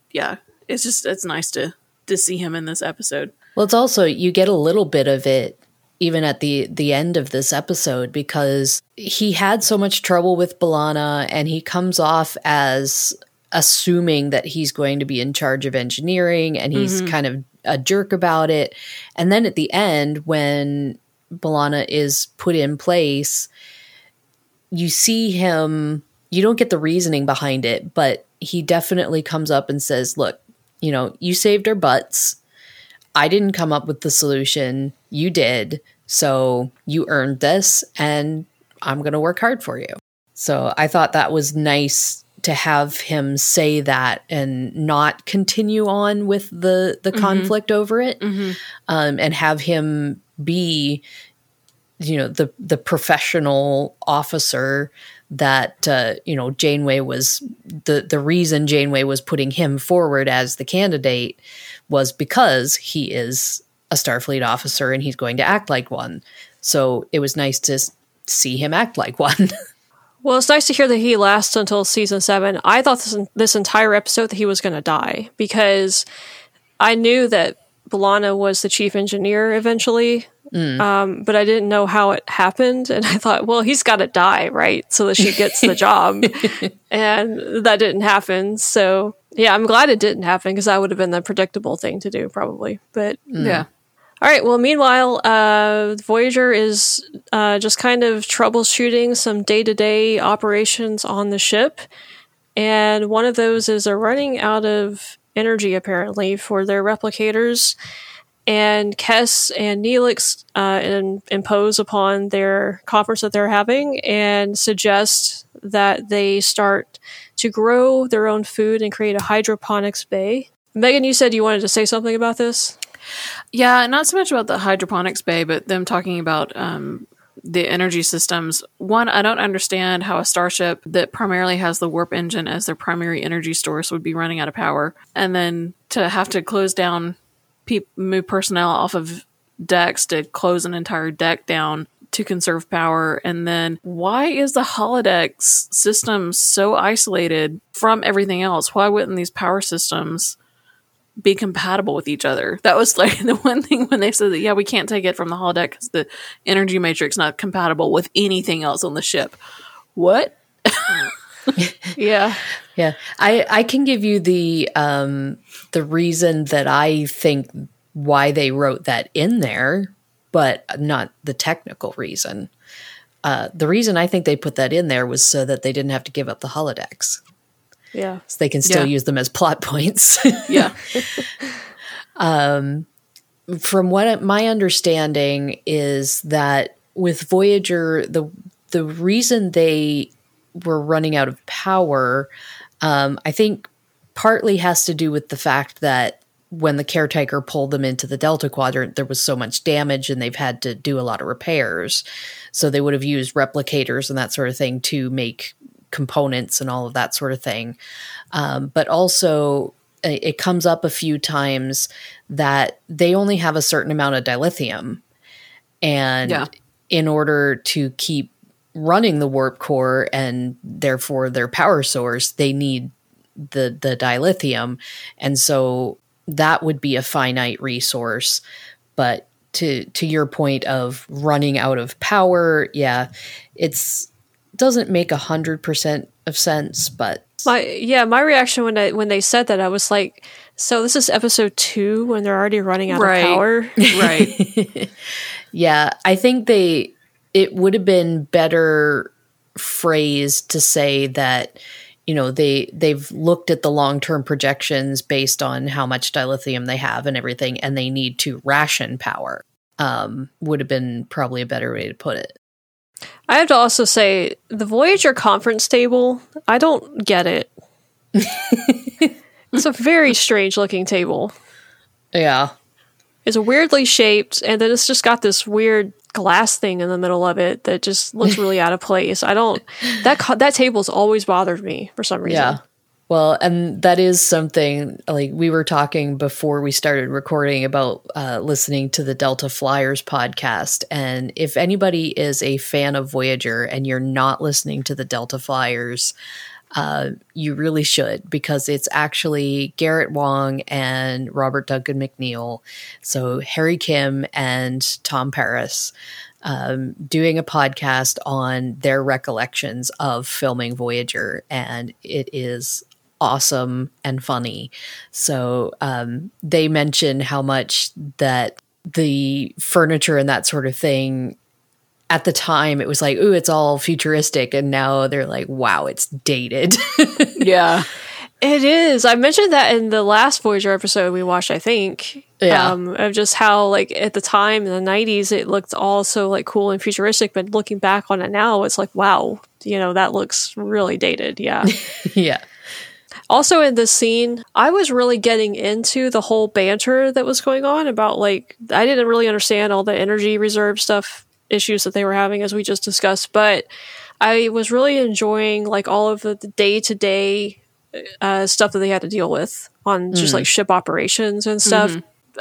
it's nice to see him in this episode. Well, it's also, you get a little bit of it even at the end of this episode, because he had so much trouble with B'Elanna, and he comes off as assuming that he's going to be in charge of engineering, and he's kind of a jerk about it. And then at the end, when B'Elanna is put in place, you see him, you don't get the reasoning behind it, but he definitely comes up and says, look, you saved our butts. I didn't come up with the solution. You did. So you earned this, and I'm going to work hard for you. So I thought that was nice to have him say that and not continue on with the conflict over it, and have him be, the professional officer that, Janeway was, the reason Janeway was putting him forward as the candidate was because he is a Starfleet officer and he's going to act like one. So it was nice to see him act like one. Well, it's nice to hear that he lasts until season 7. I thought this entire episode that he was going to die, because I knew that B'Elanna was the chief engineer eventually, but I didn't know how it happened. And I thought, well, he's got to die, right? So that she gets the job. And that didn't happen. So yeah, I'm glad it didn't happen, because that would have been the predictable thing to do probably. But yeah. All right. Well, meanwhile, Voyager is just kind of troubleshooting some day-to-day operations on the ship. And one of those is they're running out of energy, apparently, for their replicators. And Kes and Neelix impose upon their conference that they're having and suggest that they start to grow their own food and create a hydroponics bay. Megan, you said you wanted to say something about this? Yeah, not so much about the hydroponics bay, but them talking about the energy systems. One, I don't understand how a starship that primarily has the warp engine as their primary energy source would be running out of power. And then to have to close down, move personnel off of decks to close an entire deck down to conserve power. And then why is the holodeck system so isolated from everything else? Why wouldn't these power systems be compatible with each other? That was the one thing when they said that, yeah, we can't take it from the holodeck because the energy matrix not compatible with anything else on the ship. What? Yeah. I can give you the reason that I think why they wrote that in there, but not the technical reason. The reason I think they put that in there was so that they didn't have to give up the holodecks. Yeah. So they can still use them as plot points. Yeah. From what my understanding is that with Voyager, the reason they were running out of power, I think partly has to do with the fact that when the caretaker pulled them into the Delta Quadrant, there was so much damage and they've had to do a lot of repairs. So they would have used replicators and that sort of thing to make components and all of that sort of thing. But also it comes up a few times that they only have a certain amount of dilithium. And in order to keep running the warp core and therefore their power source, they need the dilithium. And so that would be a finite resource. But to your point of running out of power, yeah, doesn't make 100% of sense, but my reaction when they said that, I was like, so this is episode 2 when they're already running out of power. Right. Yeah, I think it would have been better phrased to say that, you know, they've looked at the long-term projections based on how much dilithium they have and everything, and they need to ration power. Would have been probably a better way to put it. I have to also say, the Voyager conference table, I don't get it. It's a very strange looking table. Yeah. It's weirdly shaped, and then it's just got this weird glass thing in the middle of it that just looks really out of place. That table's always bothered me for some reason. Yeah. Well, and that is something, like, we were talking before we started recording about listening to the Delta Flyers podcast. And if anybody is a fan of Voyager and you're not listening to the Delta Flyers, you really should, because it's actually Garrett Wang and Robert Duncan McNeil. So Harry Kim and Tom Paris doing a podcast on their recollections of filming Voyager. And it is awesome and funny. So they mention how much that the furniture and that sort of thing, at the time it was like, ooh, it's all futuristic, and now they're like, wow, it's dated. Yeah, it is. I mentioned that in the last Voyager episode we watched, I think. Yeah. Of just how, like, at the time in the 90s it looked all so, like, cool and futuristic, but looking back on it now, it's like, wow, you know, that looks really dated. Yeah. Yeah. Also in this scene, I was really getting into the whole banter that was going on about, like, I didn't really understand all the energy reserve stuff issues that they were having, as we just discussed, but I was really enjoying, like, all of the day-to-day stuff that they had to deal with on just like ship operations and stuff.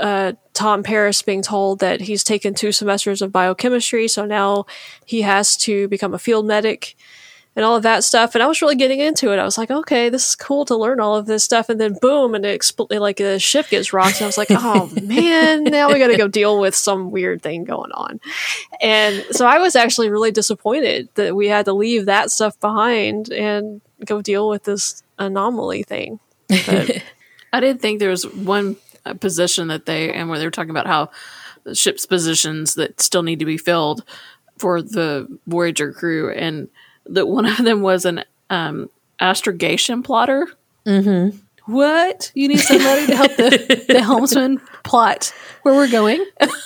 Tom Paris being told that he's taken 2 semesters of biochemistry, so now he has to become a field medic and all of that stuff. And I was really getting into it. I was like, okay, this is cool to learn all of this stuff. And then boom, and like the ship gets rocked. And I was like, oh man, now we got to go deal with some weird thing going on. And so I was actually really disappointed that we had to leave that stuff behind and go deal with this anomaly thing. But I did think there was one position that where they were talking about how the ship's positions that still need to be filled for the Voyager crew, and that one of them was an astrogation plotter. Mm-hmm. What? You need somebody to help the helmsman plot where we're going?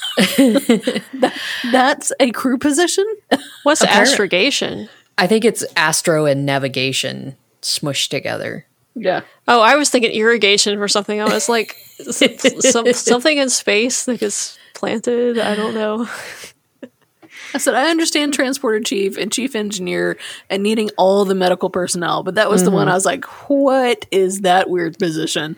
That's a crew position? What's astrogation? I think it's astro and navigation smushed together. Yeah. Oh, I was thinking irrigation or something. I was like, something in space that gets planted. I don't know. I said, I understand transporter chief and chief engineer and needing all the medical personnel, but that was the one I was like, what is that weird position?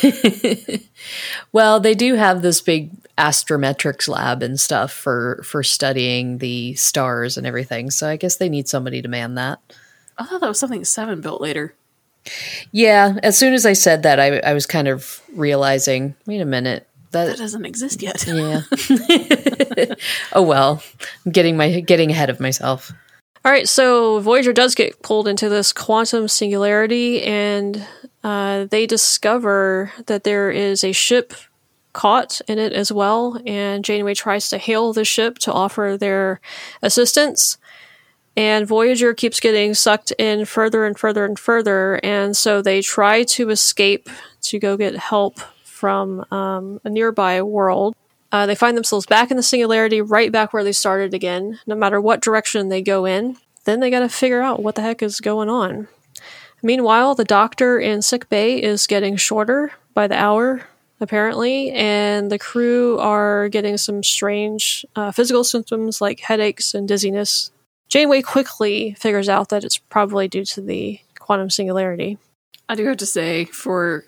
Well, they do have this big astrometrics lab and stuff for studying the stars and everything, so I guess they need somebody to man that. I thought that was something Seven built later. Yeah, as soon as I said that, I was kind of realizing, wait a minute. That doesn't exist yet. Yeah. Oh well, I'm getting ahead of myself. All right, so Voyager does get pulled into this quantum singularity, and they discover that there is a ship caught in it as well, and Janeway tries to hail the ship to offer their assistance, and Voyager keeps getting sucked in further and further and further, and so they try to escape to go get help from a nearby world. They find themselves back in the singularity, right back where they started again. No matter what direction they go in, then they gotta figure out what the heck is going on. Meanwhile, the doctor in sick bay is getting shorter by the hour, apparently, and the crew are getting some strange physical symptoms like headaches and dizziness. Janeway quickly figures out that it's probably due to the quantum singularity. I do have to say, for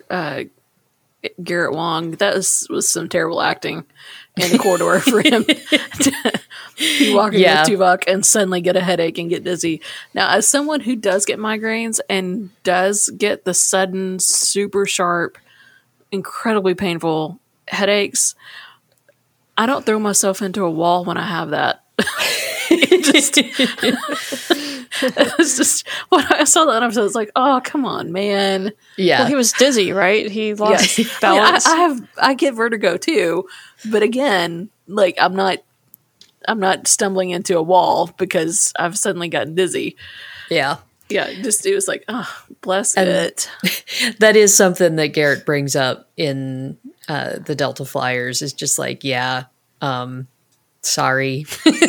Garrett Wang, that was some terrible acting in the corridor for him. You walk into Tuvok and suddenly get a headache and get dizzy. Now, as someone who does get migraines and does get the sudden, super sharp, incredibly painful headaches, I don't throw myself into a wall when I have that. It's just when I saw that episode, it's like, oh, come on, man. Yeah. Well, he was dizzy, right? He lost balance. I get vertigo too, but again, like I'm not stumbling into a wall because I've suddenly gotten dizzy. Yeah. Yeah, it was like, oh, bless it. That is something that Garrett brings up in the Delta Flyers, is just like, sorry.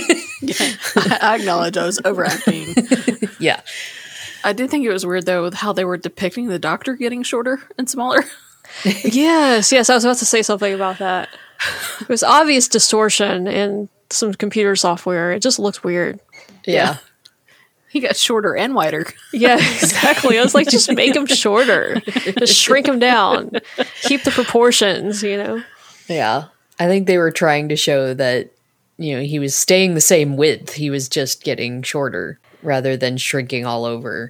I acknowledge I was overacting. Yeah. I did think it was weird, though, with how they were depicting the Doctor getting shorter and smaller. Yes, I was about to say something about that. It was obvious distortion in some computer software. It just looked weird. Yeah. He got shorter and wider. Yeah, exactly. I was like, just make him shorter. Just shrink him down. Keep the proportions, Yeah. I think they were trying to show that, he was staying the same width. He was just getting shorter rather than shrinking all over.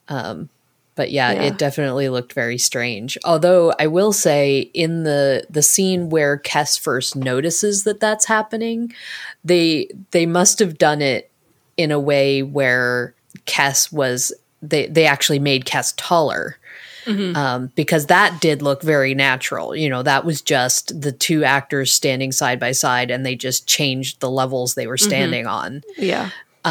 But yeah, it definitely looked very strange. Although I will say, in the scene where Kes first notices that that's happening, they must have done it in a way where Kes was, they actually made Kes taller. Mm-hmm. Because that did look very natural. That was just the two actors standing side by side, and they just changed the levels they were standing on. Yeah.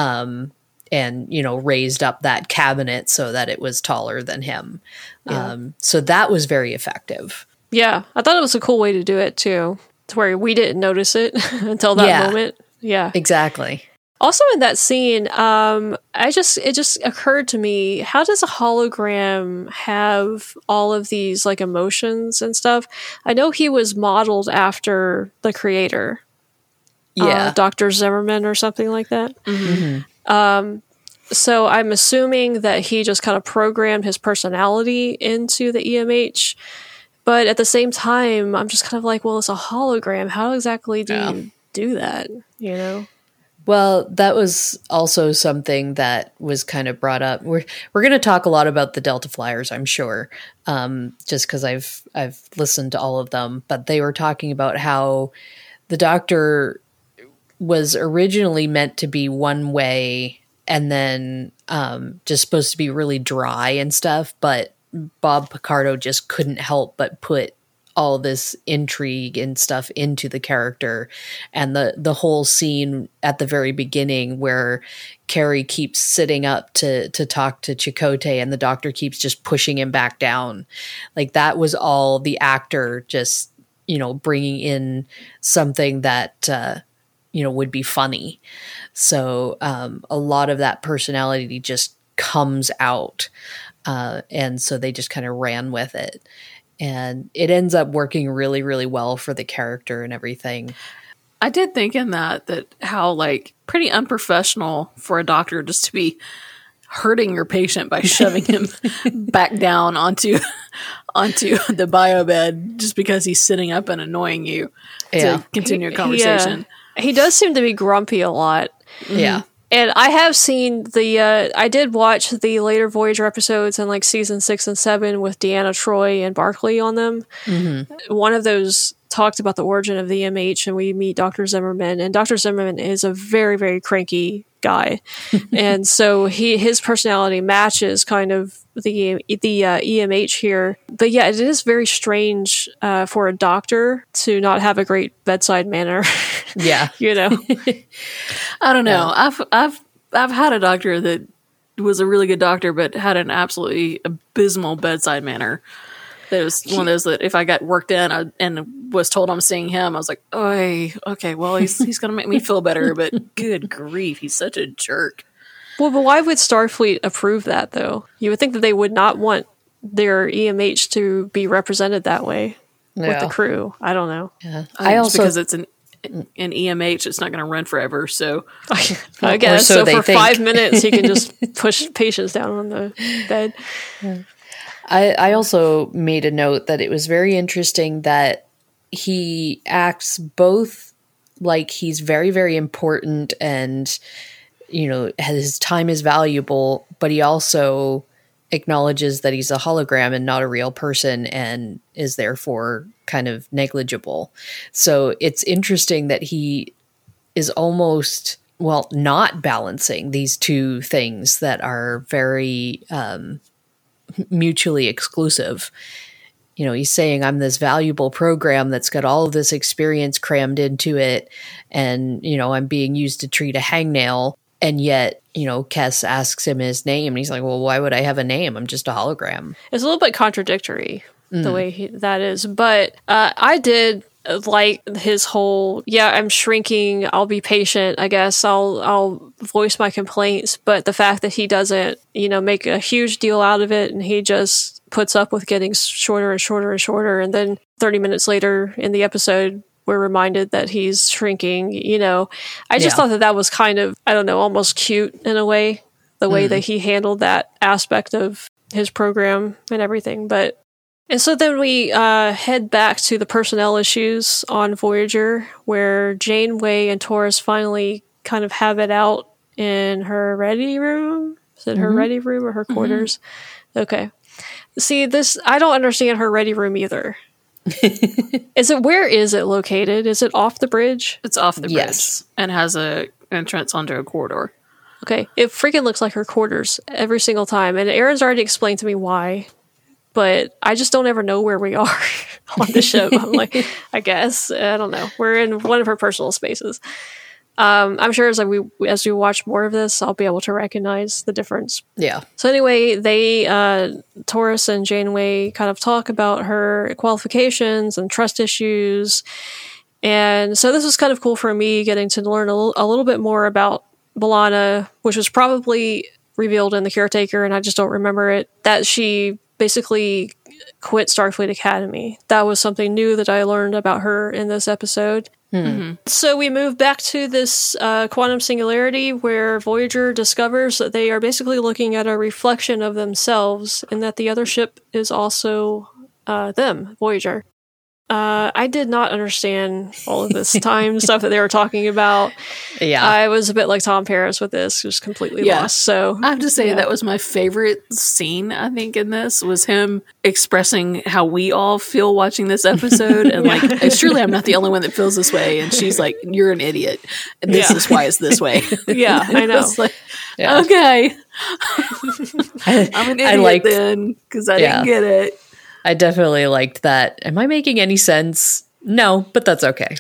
And, raised up that cabinet so that it was taller than him. Yeah. So that was very effective. Yeah. I thought it was a cool way to do it too, to where we didn't notice it until that moment. Yeah. Exactly. Also in that scene, it just occurred to me, how does a hologram have all of these like emotions and stuff? I know he was modeled after the creator. Yeah. Dr. Zimmerman or something like that. Mm-hmm. So I'm assuming that he just kind of programmed his personality into the EMH. But at the same time, I'm just kind of like, well, it's a hologram. How exactly do you do that? Well, that was also something that was kind of brought up. We're going to talk a lot about the Delta Flyers, I'm sure, just because I've listened to all of them. But they were talking about how the Doctor was originally meant to be one way, and then just supposed to be really dry and stuff. But Bob Picardo just couldn't help but put all this intrigue and stuff into the character. And the whole scene at the very beginning where Carrie keeps sitting up to talk to Chakotay and the Doctor keeps just pushing him back down. Like, that was all the actor just, bringing in something that, would be funny. So a lot of that personality just comes out. And so they just kind of ran with it. And it ends up working really, really well for the character and everything. I did think in that how, like, pretty unprofessional for a doctor just to be hurting your patient by shoving him back down onto the bio bed just because he's sitting up and annoying you to continue a conversation. He does seem to be grumpy a lot. Yeah. And I have seen I did watch the later Voyager episodes in like season 6 and 7 with Deanna Troi and Barclay on them. Mm-hmm. One of those talked about the origin of the EMH, and we meet Dr. Zimmerman, and Dr. Zimmerman is a very, very cranky guy. And so his personality matches kind of the EMH here. But yeah, it is very strange for a doctor to not have a great bedside manner. Yeah. I don't know. Yeah. I've had a doctor that was a really good doctor, but had an absolutely abysmal bedside manner. There was one of those that if I got worked in and was told I'm seeing him, I was like, "Oh, okay, well he's going to make me feel better." But good grief, he's such a jerk. Well, but why would Starfleet approve that though? You would think that they would not want their EMH to be represented that way with the crew. I don't know. Yeah. I also because it's an EMH, it's not going to run forever. So I guess so for 5 minutes he can just push patients down on the bed. Yeah. I also made a note that it was very interesting that he acts both like he's very, very important and, his time is valuable, but he also acknowledges that he's a hologram and not a real person and is therefore kind of negligible. So it's interesting that he is almost, not balancing these two things that are very mutually exclusive. He's saying I'm this valuable program that's got all of this experience crammed into it, and, I'm being used to treat a hangnail. And yet, Kes asks him his name, and he's like, well, why would I have a name? I'm just a hologram. It's a little bit contradictory, the way that is. But I did like his whole, I'm shrinking, I'll be patient, I guess, I'll voice my complaints. But the fact that he doesn't, make a huge deal out of it, and he just puts up with getting shorter and shorter and shorter. And then 30 minutes later in the episode, we're reminded that he's shrinking, I just thought that was kind of, I don't know, almost cute in a way, the way that he handled that aspect of his program and everything. And so then we head back to the personnel issues on Voyager, where Janeway and Torres finally kind of have it out in her ready room. Is it her ready room or her quarters? Okay. See, I don't understand her ready room either. Where is it located? Is it off the bridge? It's off the bridge and has a entrance onto a corridor. Okay. It freaking looks like her quarters every single time. And Aaron's already explained to me why, but I just don't ever know where we are on the ship. I'm like, I guess, I don't know. We're in one of her personal spaces. I'm sure as we watch more of this, I'll be able to recognize the difference. Yeah. So anyway, Torres and Janeway kind of talk about her qualifications and trust issues. And so this was kind of cool for me, getting to learn a little bit more about B'Elanna, which was probably revealed in The Caretaker, and I just don't remember it, that she basically quit Starfleet Academy. That was something new that I learned about her in this episode. So we move back to this quantum singularity where Voyager discovers that they are basically looking at a reflection of themselves, and that the other ship is also them, Voyager. I did not understand all of this time stuff that they were talking about. Yeah. I was a bit like Tom Paris with this, just completely lost. So I have to say that was my favorite scene, I think, in this, was him expressing how we all feel watching this episode. And like, surely I'm not the only one that feels this way. And she's like, you're an idiot. And this is why it's this way. Yeah, I know. Like, okay. I'm an idiot then, because I didn't get it. I definitely liked that. Am I making any sense? No, but that's okay.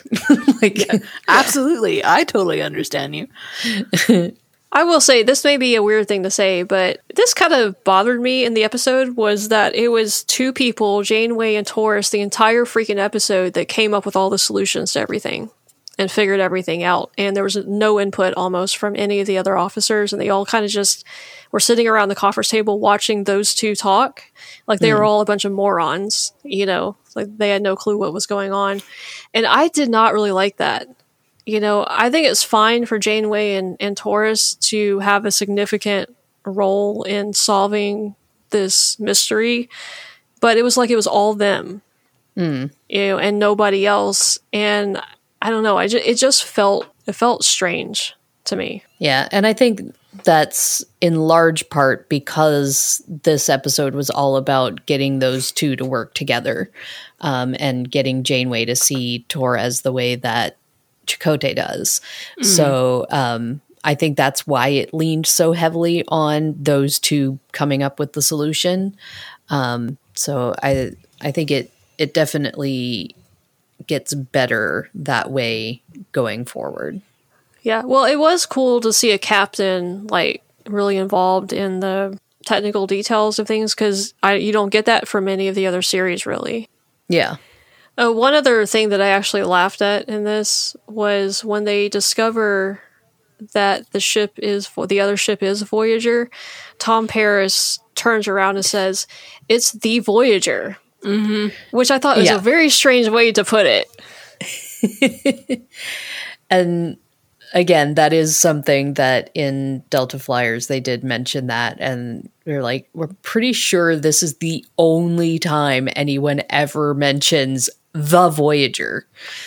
Absolutely. I totally understand you. I will say, this may be a weird thing to say, but this kind of bothered me in the episode, was that it was two people, Janeway and Torres, the entire freaking episode, that came up with all the solutions to everything and figured everything out. And there was no input almost from any of the other officers, and they all kind of just were sitting around the conference table watching those two talk. Like they were all a bunch of morons, like they had no clue what was going on. And I did not really like that. I think it's fine for Janeway and Torres to have a significant role in solving this mystery, but it was like it was all them, and nobody else. And I don't know, it felt strange to me. Yeah, and I think that's in large part because this episode was all about getting those two to work together, and getting Janeway to see Torres the way that Chakotay does. So I think that's why it leaned so heavily on those two coming up with the solution. So I think it definitely gets better that way going forward. Yeah, well, it was cool to see a captain like really involved in the technical details of things, because you don't get that from any of the other series, really. Yeah. One other thing that I actually laughed at in this was when they discover that the other ship is Voyager, Tom Paris turns around and says, "It's the Voyager," which I thought was a very strange way to put it. And again, that is something that in Delta Flyers, they did mention that. And they're like, we're pretty sure this is the only time anyone ever mentions the Voyager.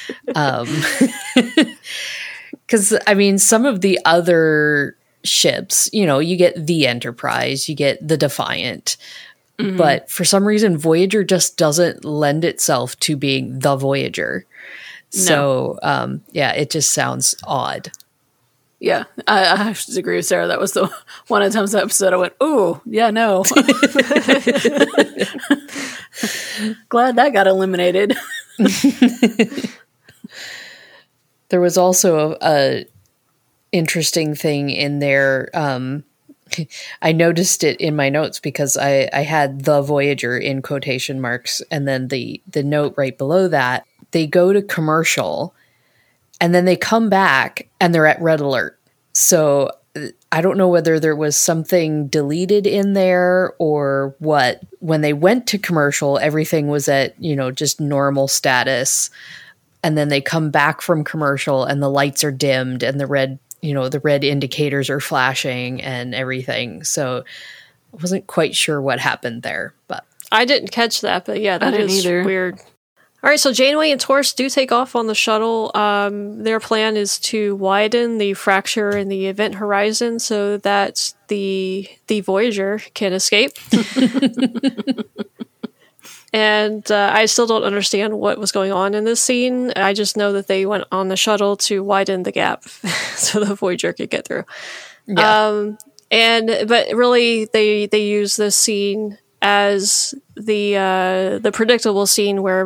Because, I mean, some of the other ships, you know, you get the Enterprise, you get the Defiant. Mm-hmm. But for some reason, Voyager just doesn't lend itself to being the Voyager. No. So, yeah, it just sounds odd. Yeah, I have to agree with Sarah. That was the one of the times the episode I went, ooh, yeah, no. Glad that got eliminated. There was also a interesting thing in there. I noticed it in my notes because I had the Voyager in quotation marks, and then the note right below that, they go to commercial and then they come back and they're at red alert. So I don't know whether there was something deleted in there or what. When they went to commercial, everything was at, you know, just normal status. And then they come back from commercial and the lights are dimmed and the red indicators are flashing and everything. So I wasn't quite sure what happened there, but I didn't catch that, but yeah, that is weird. All right, so Janeway and Torres do take off on the shuttle. Their plan is to widen the fracture in the event horizon so that the Voyager can escape. And I still don't understand what was going on in this scene. I just know that they went on the shuttle to widen the gap so the Voyager could get through. Yeah. But really, they use this scene as the predictable scene where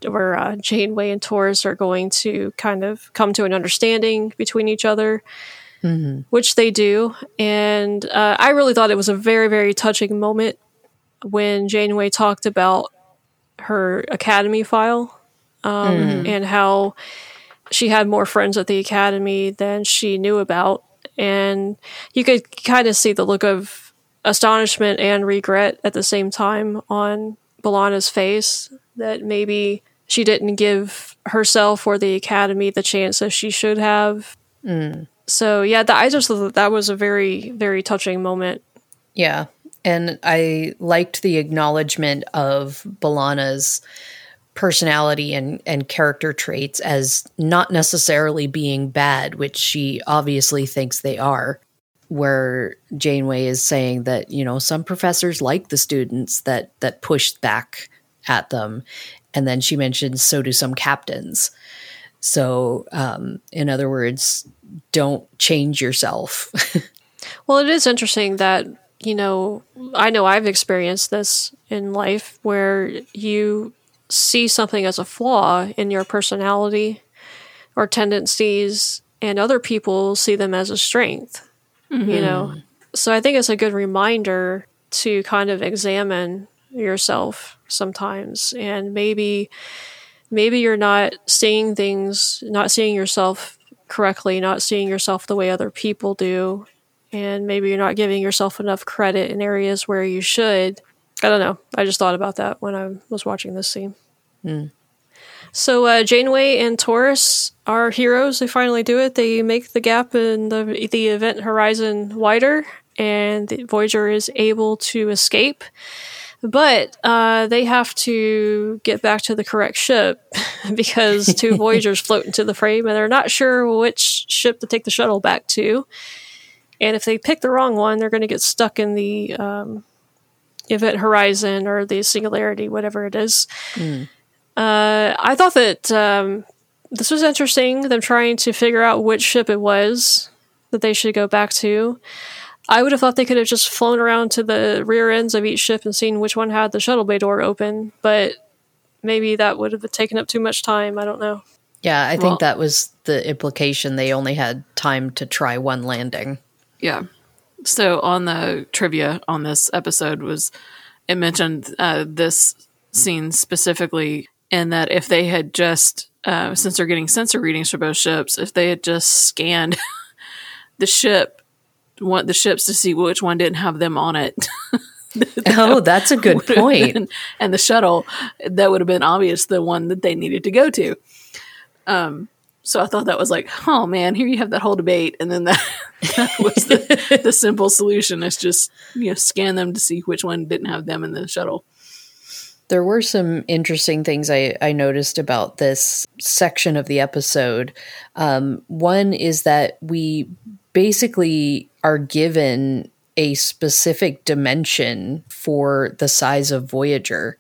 Janeway and Torres are going to kind of come to an understanding between each other, which they do. And I really thought it was a very, very touching moment when Janeway talked about her academy file and how she had more friends at the academy than she knew about. And you could kind of see the look of astonishment and regret at the same time on B'Elanna's face that maybe she didn't give herself or the academy the chance that she should have. So yeah, I just thought that was a very, very touching moment. Yeah. And I liked the acknowledgement of B'Elanna's personality and character traits as not necessarily being bad, which she obviously thinks they are. Where Janeway is saying that, you know, some professors like the students that pushed back at them. And then she mentions, so do some captains. So, in other words, don't change yourself. Well, it is interesting that, you know I've experienced this in life where you see something as a flaw in your personality or tendencies, and other people see them as a strength. You know, so I think it's a good reminder to kind of examine yourself sometimes, and maybe you're not seeing things, not seeing yourself correctly, not seeing yourself the way other people do, and maybe you're not giving yourself enough credit in areas where you should. I don't know. I just thought about that when I was watching this scene. So Janeway and Torres are heroes. They finally do it. They make the gap in the event horizon wider, and the Voyager is able to escape. But they have to get back to the correct ship because two Voyagers float into the frame, and they're not sure which ship to take the shuttle back to. And if they pick the wrong one, they're going to get stuck in the event horizon or the singularity, whatever it is. I thought that this was interesting, them trying to figure out which ship it was that they should go back to. I would have thought they could have just flown around to the rear ends of each ship and seen which one had the shuttle bay door open, but maybe that would have taken up too much time. I don't know. Yeah, I think that was the implication. They only had time to try one landing. Yeah. So on the trivia on this episode it mentioned this scene specifically, and that if they had just, since they're getting sensor readings for both ships, if they had just scanned the ships to see which one didn't have them on it. That's a good point. And the shuttle, that would have been obvious the one that they needed to go to. So I thought that was like, oh man, here you have that whole debate, and then that was the simple solution is just scan them to see which one didn't have them in the shuttle. There were some interesting things I noticed about this section of the episode. One is that we basically are given a specific dimension for the size of Voyager.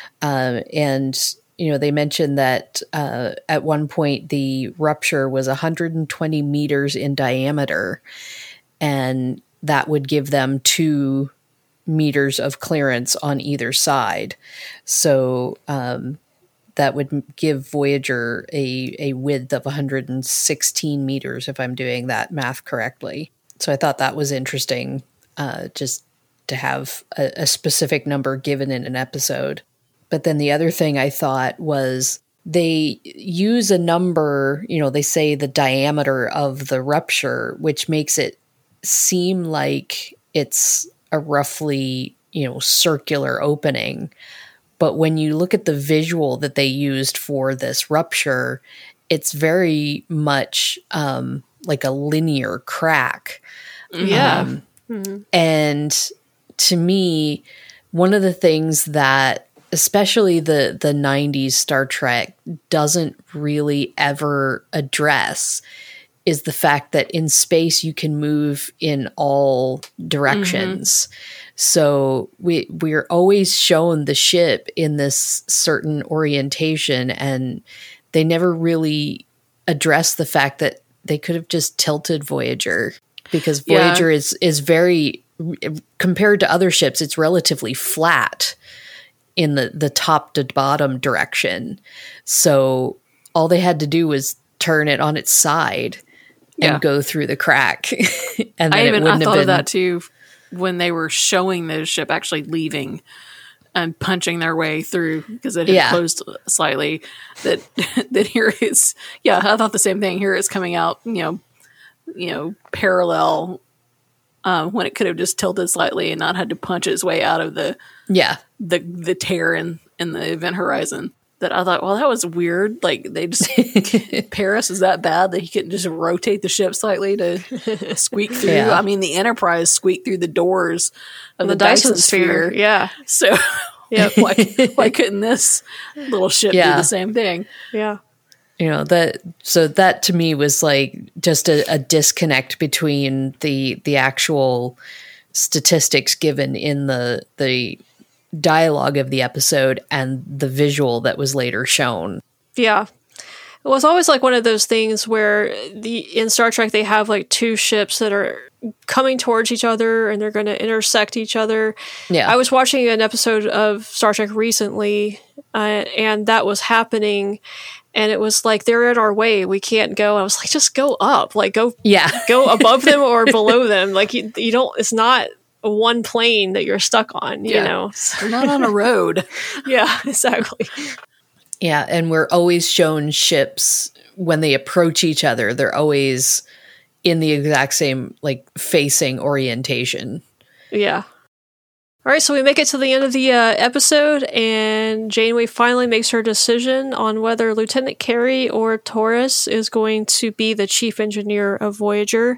And, they mentioned that at one point the rupture was 120 meters in diameter, and that would give them 2 meters of clearance on either side. So that would give Voyager a width of 116 meters, if I'm doing that math correctly. So I thought that was interesting, just to have a specific number given in an episode. But then the other thing I thought was they use a number, they say the diameter of the rupture, which makes it seem like it's a roughly, circular opening. But when you look at the visual that they used for this rupture, it's very much like a linear crack. Yeah. And to me, one of the things that especially the 90s Star Trek doesn't really ever address is the fact that in space you can move in all directions. So we're always shown the ship in this certain orientation, and they never really address the fact that they could have just tilted Voyager, because Voyager is very, compared to other ships, it's relatively flat in the top to bottom direction. So all they had to do was turn it on its side and go through the crack. And then I thought of that too when they were showing the ship actually leaving and punching their way through, because it had closed slightly. That here is, I thought the same thing. Here it's coming out, parallel, when it could have just tilted slightly and not had to punch its way out of the tear in the event horizon. That I thought, well, that was weird. Like, they just Paris is that bad that he couldn't just rotate the ship slightly to squeak through. Yeah. I mean, the Enterprise squeaked through the doors of the Dyson sphere. Yeah. So why couldn't this little ship do the same thing? Yeah. That to me was like just a disconnect between the actual statistics given in the dialogue of the episode and the visual that was later shown. Yeah. It was always like one of those things where in Star Trek they have like 2 ships that are coming towards each other and they're going to intersect each other. Yeah. I was watching an episode of Star Trek recently, and that was happening, and it was like, they're in our way, we can't go. I was like, just go up, like go above them or below them. Like you don't, it's not one plane that you're stuck on, you know. You're not on a road. Yeah, exactly. Yeah, and we're always shown ships when they approach each other, they're always in the exact same like facing orientation. Yeah. All right, so we make it to the end of the episode, and Janeway finally makes her decision on whether Lieutenant Carey or Torres is going to be the chief engineer of Voyager.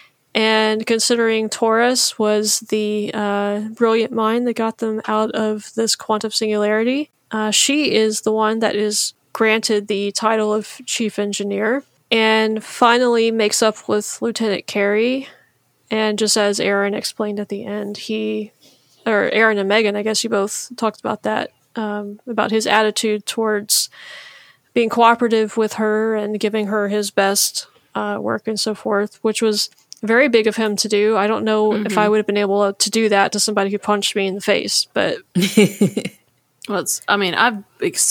And considering Torres was the brilliant mind that got them out of this quantum singularity, she is the one that is granted the title of chief engineer, and finally makes up with Lieutenant Carey. And just as Aaron explained at the end, Aaron and Megan, I guess you both talked about that, about his attitude towards being cooperative with her and giving her his best work and so forth, which was very big of him to do. I don't know if I would have been able to do that to somebody who punched me in the face, but... Well, I've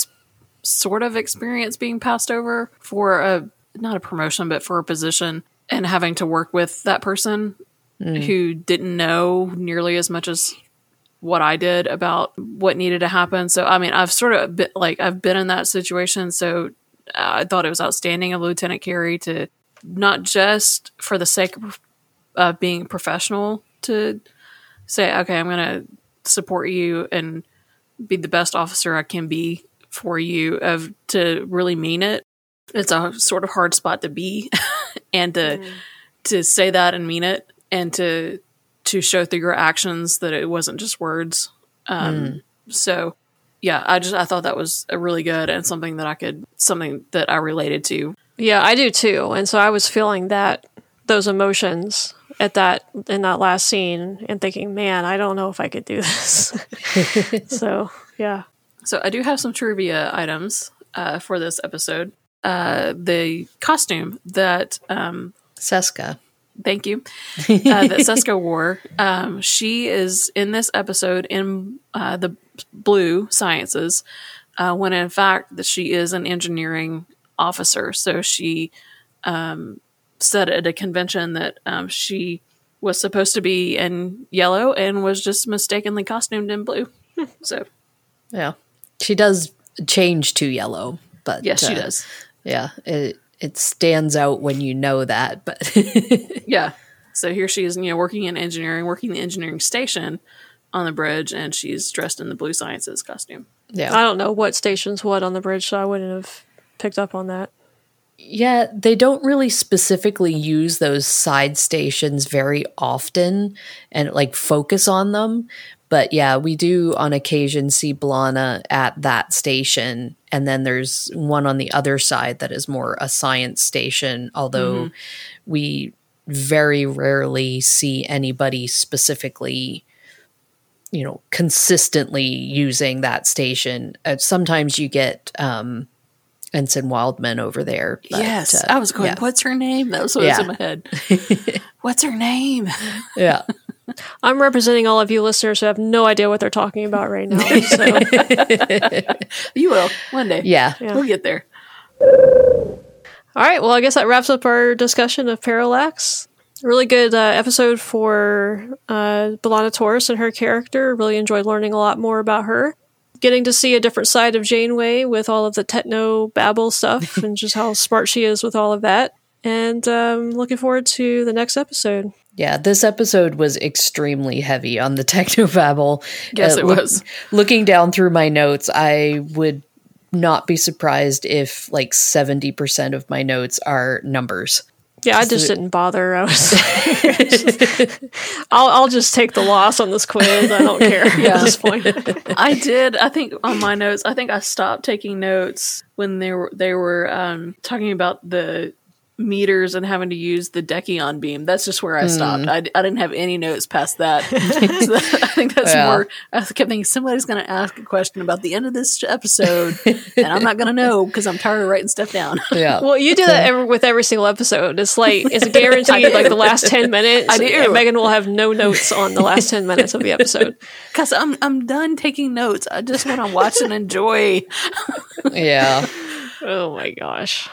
sort of experienced being passed over for not a promotion, but for a position, and having to work with that person who didn't know nearly as much as what I did about what needed to happen. So, I've sort of I've been in that situation. So I thought it was outstanding of Lieutenant Carey to not just for the sake of being professional to say, okay, I'm going to support you and be the best officer I can be for you, to really mean it. It's a sort of hard spot to be and to say that and mean it, and to show through your actions that it wasn't just words. So I thought that was a really good and something that I related to. Yeah, I do too. And so I was feeling those emotions in that last scene and thinking, man, I don't know if I could do this. So, yeah. So I do have some trivia items for this episode. The costume that Seska. Thank you. That Seska wore. She is in this episode in the blue sciences, when in fact that she is an engineering officer. So she said at a convention that she was supposed to be in yellow and was just mistakenly costumed in blue. So, yeah, she does change to yellow, but yes, she does. Yeah, it stands out when you know that, but yeah. So here she is, working in engineering, working the engineering station on the bridge, and she's dressed in the blue sciences costume. Yeah, I don't know what station's what on the bridge, so I wouldn't have picked up on that. Yeah, they don't really specifically use those side stations very often and focus on them. But yeah, we do on occasion see B'Elanna at that station. And then there's one on the other side that is more a science station, although we very rarely see anybody specifically, consistently using that station. Sometimes you get Ensign Wildman over there. But, yes, I was going, yeah. What's her name? That was what was in my head. What's her name? Yeah. I'm representing all of you listeners who have no idea what they're talking about right now. So. You will, one day. Yeah. We'll get there. All right, well, I guess that wraps up our discussion of Parallax. Really good episode for B'Elanna Torres and her character. Really enjoyed learning a lot more about her. Getting to see a different side of Janeway with all of the techno-babble stuff and just how smart she is with all of that. And looking forward to the next episode. Yeah, this episode was extremely heavy on the techno-babble. Yes, it was. Looking down through my notes, I would not be surprised if 70% of my notes are numbers. Yeah, I just didn't bother. I was I'll just take the loss on this quiz. I don't care at this point. I did. I think on my notes, I think I stopped taking notes when they were talking about the meters and having to use the Dekion beam. That's just where I stopped. I didn't have any notes past that. So I think that's more. I kept thinking somebody's going to ask a question about the end of this episode, and I'm not going to know because I'm tired of writing stuff down. Yeah. Well, you do that with every single episode. It's it's guaranteed. The last 10 minutes. I do. And Megan will have no notes on the last 10 minutes of the episode because I'm done taking notes. I just want to watch and enjoy. Yeah. Oh my gosh.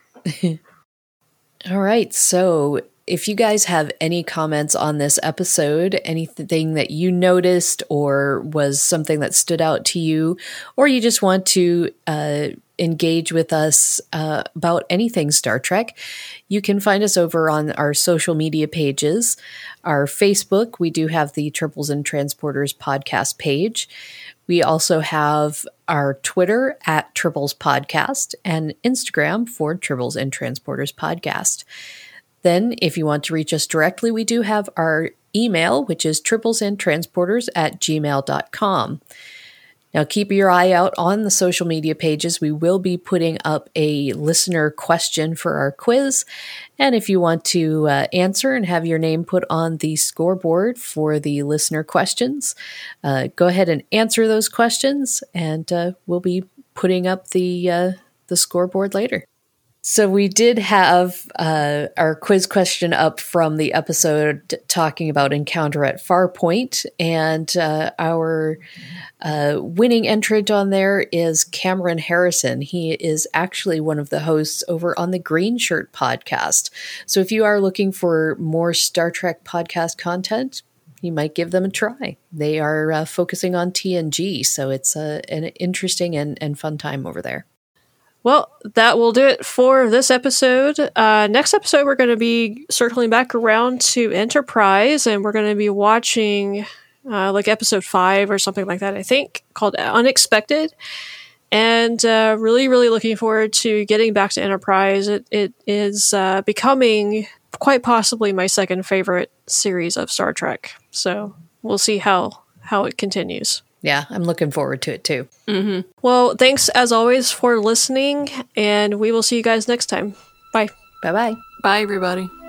All right, so if you guys have any comments on this episode, anything that you noticed or was something that stood out to you, or you just want to engage with us about anything Star Trek, you can find us over on our social media pages. Our Facebook, we do have the Triples and Transporters podcast page. We also have our Twitter at Triples Podcast and Instagram for Triples and Transporters Podcast. Then, if you want to reach us directly, we do have our email, which is triplesandtransporters@gmail.com. Now, keep your eye out on the social media pages. We will be putting up a listener question for our quiz. And if you want to answer and have your name put on the scoreboard for the listener questions, go ahead and answer those questions, and we'll be putting up the scoreboard later. So we did have our quiz question up from the episode talking about Encounter at Farpoint, and our winning entrant on there is Cameron Harrison. He is actually one of the hosts over on the Green Shirt podcast. So if you are looking for more Star Trek podcast content, you might give them a try. They are focusing on TNG, so it's an interesting and fun time over there. Well, that will do it for this episode. Next episode, we're going to be circling back around to Enterprise, and we're going to be watching episode 5 or something like that, I think, called Unexpected. And really, really looking forward to getting back to Enterprise. It is becoming quite possibly my second favorite series of Star Trek. So we'll see how it continues. Yeah, I'm looking forward to it too. Mm-hmm. Well, thanks as always for listening, and we will see you guys next time. Bye. Bye-bye. Bye, everybody.